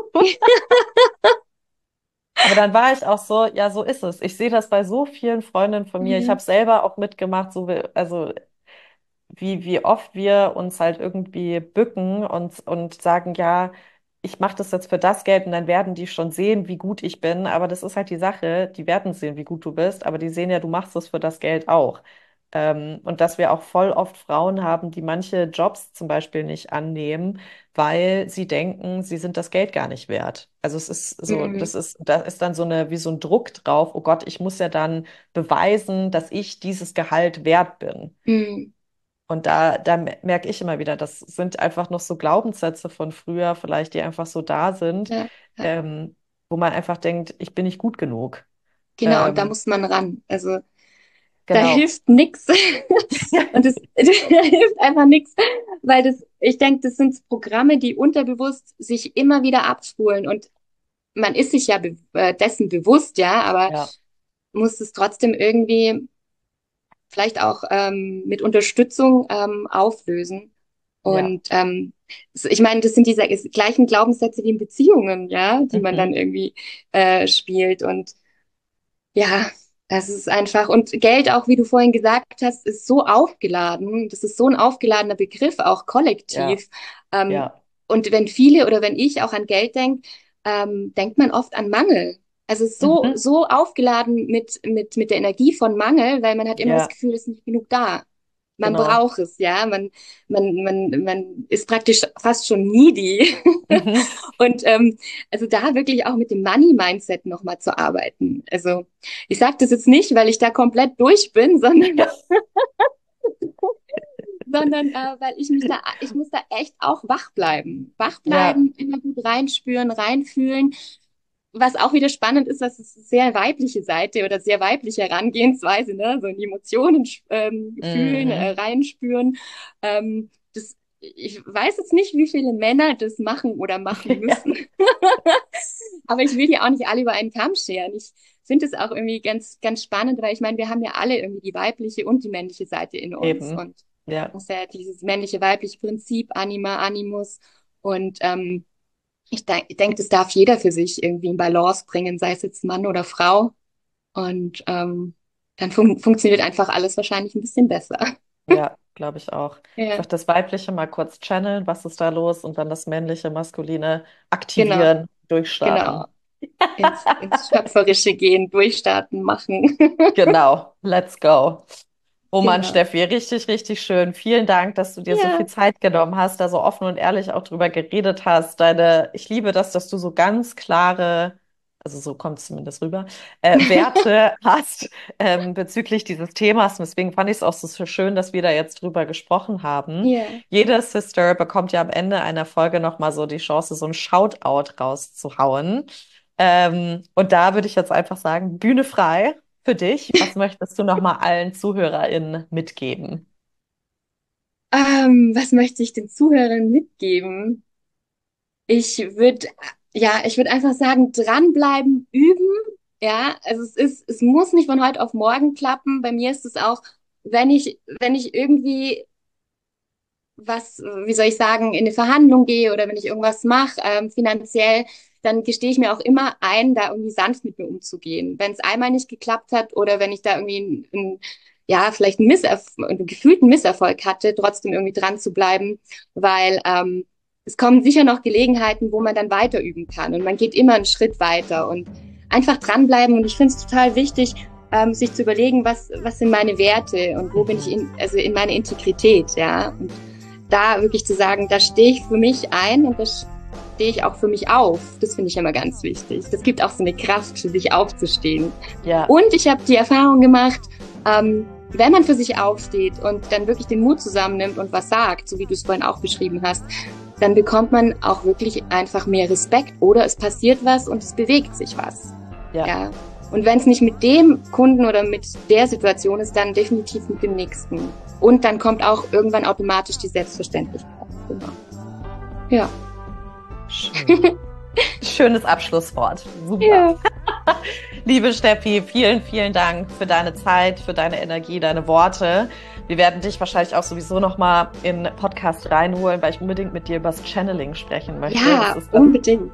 Aber dann war ich auch so, ja, so ist es. Ich sehe das bei so vielen Freundinnen von mir. Ich Mhm. habe selber auch mitgemacht, also wie oft wir uns halt irgendwie bücken und sagen, ja, ich mache das jetzt für das Geld und dann werden die schon sehen, wie gut ich bin. Aber das ist halt die Sache, die werden sehen, wie gut du bist, aber die sehen ja, du machst das für das Geld auch. Und dass wir auch voll oft Frauen haben, die manche Jobs zum Beispiel nicht annehmen, weil sie denken, sie sind das Geld gar nicht wert. Also es ist so, Mhm. da ist dann so wie so ein Druck drauf, oh Gott, ich muss ja dann beweisen, dass ich dieses Gehalt wert bin. Mhm. Und da merke ich immer wieder, das sind einfach noch so Glaubenssätze von früher, vielleicht, die einfach so da sind, Ja. Ja. ähm, wo man einfach denkt, ich bin nicht gut genug. Genau, und da Ähm, muss man ran. Also da genau. hilft nix. Und es da hilft einfach nix, weil ich denke, das sind Programme, die unterbewusst sich immer wieder abspulen und man ist sich ja dessen bewusst, ja, aber Ja, muss es trotzdem irgendwie vielleicht auch mit Unterstützung auflösen. ja. Und ich meine, das sind diese gleichen Glaubenssätze wie in Beziehungen, ja, die man Mhm. dann irgendwie spielt. Und ja, das ist einfach, und Geld auch, wie du vorhin gesagt hast, ist so aufgeladen. Das ist so ein aufgeladener Begriff, auch Ja, kollektiv. Ähm, ja. und wenn viele oder wenn ich auch an Geld denke, denkt man oft an Mangel. Also es ist Mhm. so aufgeladen mit der Energie von Mangel, weil man hat immer das Ja, Gefühl, es ist nicht genug da. Man genau. braucht es, ja. Man ist praktisch fast schon needy. Mhm. Und also da wirklich auch mit dem Money-Mindset nochmal zu arbeiten. Also ich sage das jetzt nicht, weil ich da komplett durch bin, sondern weil ich muss da echt auch wach bleiben. Wach Ja, bleiben, immer gut reinspüren, reinfühlen. Was auch wieder spannend ist, dass es sehr weibliche Seite oder sehr weibliche Herangehensweise, ne? So in die Emotionen fühlen, mhm. reinspüren. Ich weiß jetzt nicht, wie viele Männer das machen oder machen Ja, müssen. Aber ich will die auch nicht alle über einen Kamm scheren. Ich finde es auch irgendwie ganz spannend, weil ich meine, wir haben ja alle irgendwie die weibliche und die männliche Seite in uns. eben. Und Ja, das ist ja dieses männliche-weibliche Prinzip, Anima, Animus. Und ich denke, das darf jeder für sich irgendwie in Balance bringen, sei es jetzt Mann oder Frau. Und dann funktioniert einfach alles wahrscheinlich ein bisschen besser. ja, glaube ich auch. Ja, Einfach das Weibliche mal kurz channeln, was ist da los, und dann das Männliche, Maskuline genau, aktivieren, genau. durchstarten. Ins Schöpferische gehen, durchstarten, machen. Genau, let's go. Oh Mann, Genau. Steffi, richtig, richtig schön. Vielen Dank, dass du dir so viel Ja, Zeit genommen hast, da so offen und ehrlich auch drüber geredet hast. Ich liebe das, dass du so ganz klare also so kommt es zumindest rüber, Werte hast bezüglich dieses Themas. Und deswegen fand ich es auch so schön, dass wir da jetzt drüber gesprochen haben. Ja. Jede Sister bekommt ja am Ende einer Folge nochmal so die Chance, so ein Shoutout rauszuhauen. Und da würde ich jetzt einfach sagen, Bühne frei für dich. Was möchtest du nochmal allen ZuhörerInnen mitgeben? Was möchte ich den Zuhörern mitgeben? Ich würde einfach sagen, dranbleiben, üben. Ja, also es muss nicht von heute auf morgen klappen. Bei mir ist es auch, wenn ich irgendwie wie soll ich sagen, in eine Verhandlung gehe oder wenn ich irgendwas mache, finanziell, dann gestehe ich mir auch immer ein, da irgendwie sanft mit mir umzugehen. Wenn es einmal nicht geklappt hat oder wenn ich da irgendwie ja, vielleicht einen gefühlten Misserfolg hatte, trotzdem irgendwie dran zu bleiben, weil es kommen sicher noch Gelegenheiten, wo man dann weiter üben kann und man geht immer einen Schritt weiter und einfach dranbleiben. Und ich finde es total wichtig, sich zu überlegen, was sind meine Werte und wo bin ich also in meiner Integrität, ja. Und da wirklich zu sagen, da stehe ich für mich ein und da stehe ich auch für mich auf. Das finde ich immer ganz wichtig. Das gibt auch so eine Kraft, für sich aufzustehen. Ja. Und ich habe die Erfahrung gemacht, wenn man für sich aufsteht und dann wirklich den Mut zusammennimmt und was sagt, so wie du es vorhin auch beschrieben hast, dann bekommt man auch wirklich einfach mehr Respekt oder es passiert was und es bewegt sich was. Ja. Und wenn es nicht mit dem Kunden oder mit der Situation ist, dann definitiv mit dem nächsten. Und dann kommt auch irgendwann automatisch die Selbstverständlichkeit. Genau. Ja. Schön. Schönes Abschlusswort. Super. Ja. Liebe Steffi, vielen, vielen Dank für deine Zeit, für deine Energie, deine Worte. Wir werden dich wahrscheinlich auch sowieso nochmal in den Podcast reinholen, weil ich unbedingt mit dir über das Channeling sprechen möchte. Ja, das ist unbedingt.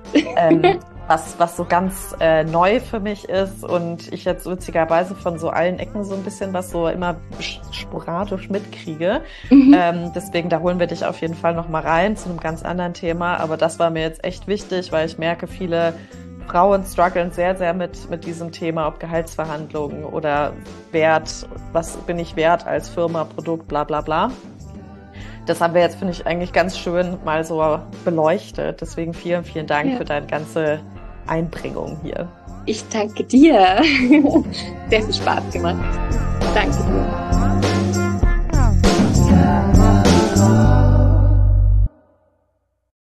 Was so ganz neu für mich ist und ich jetzt witzigerweise von so allen Ecken so ein bisschen was so immer sporadisch mitkriege. Deswegen, da holen wir dich auf jeden Fall nochmal rein zu einem ganz anderen Thema. Aber das war mir jetzt echt wichtig, weil ich merke, viele Frauen strugglen sehr, sehr mit diesem Thema, ob Gehaltsverhandlungen oder Wert, was bin ich wert als Firma, Produkt, bla bla bla. Das haben wir jetzt, finde ich, eigentlich ganz schön mal so beleuchtet. Deswegen vielen, vielen Dank für deine ganze Einbringung hier. Ich danke dir. Sehr viel Spaß gemacht. Danke dir.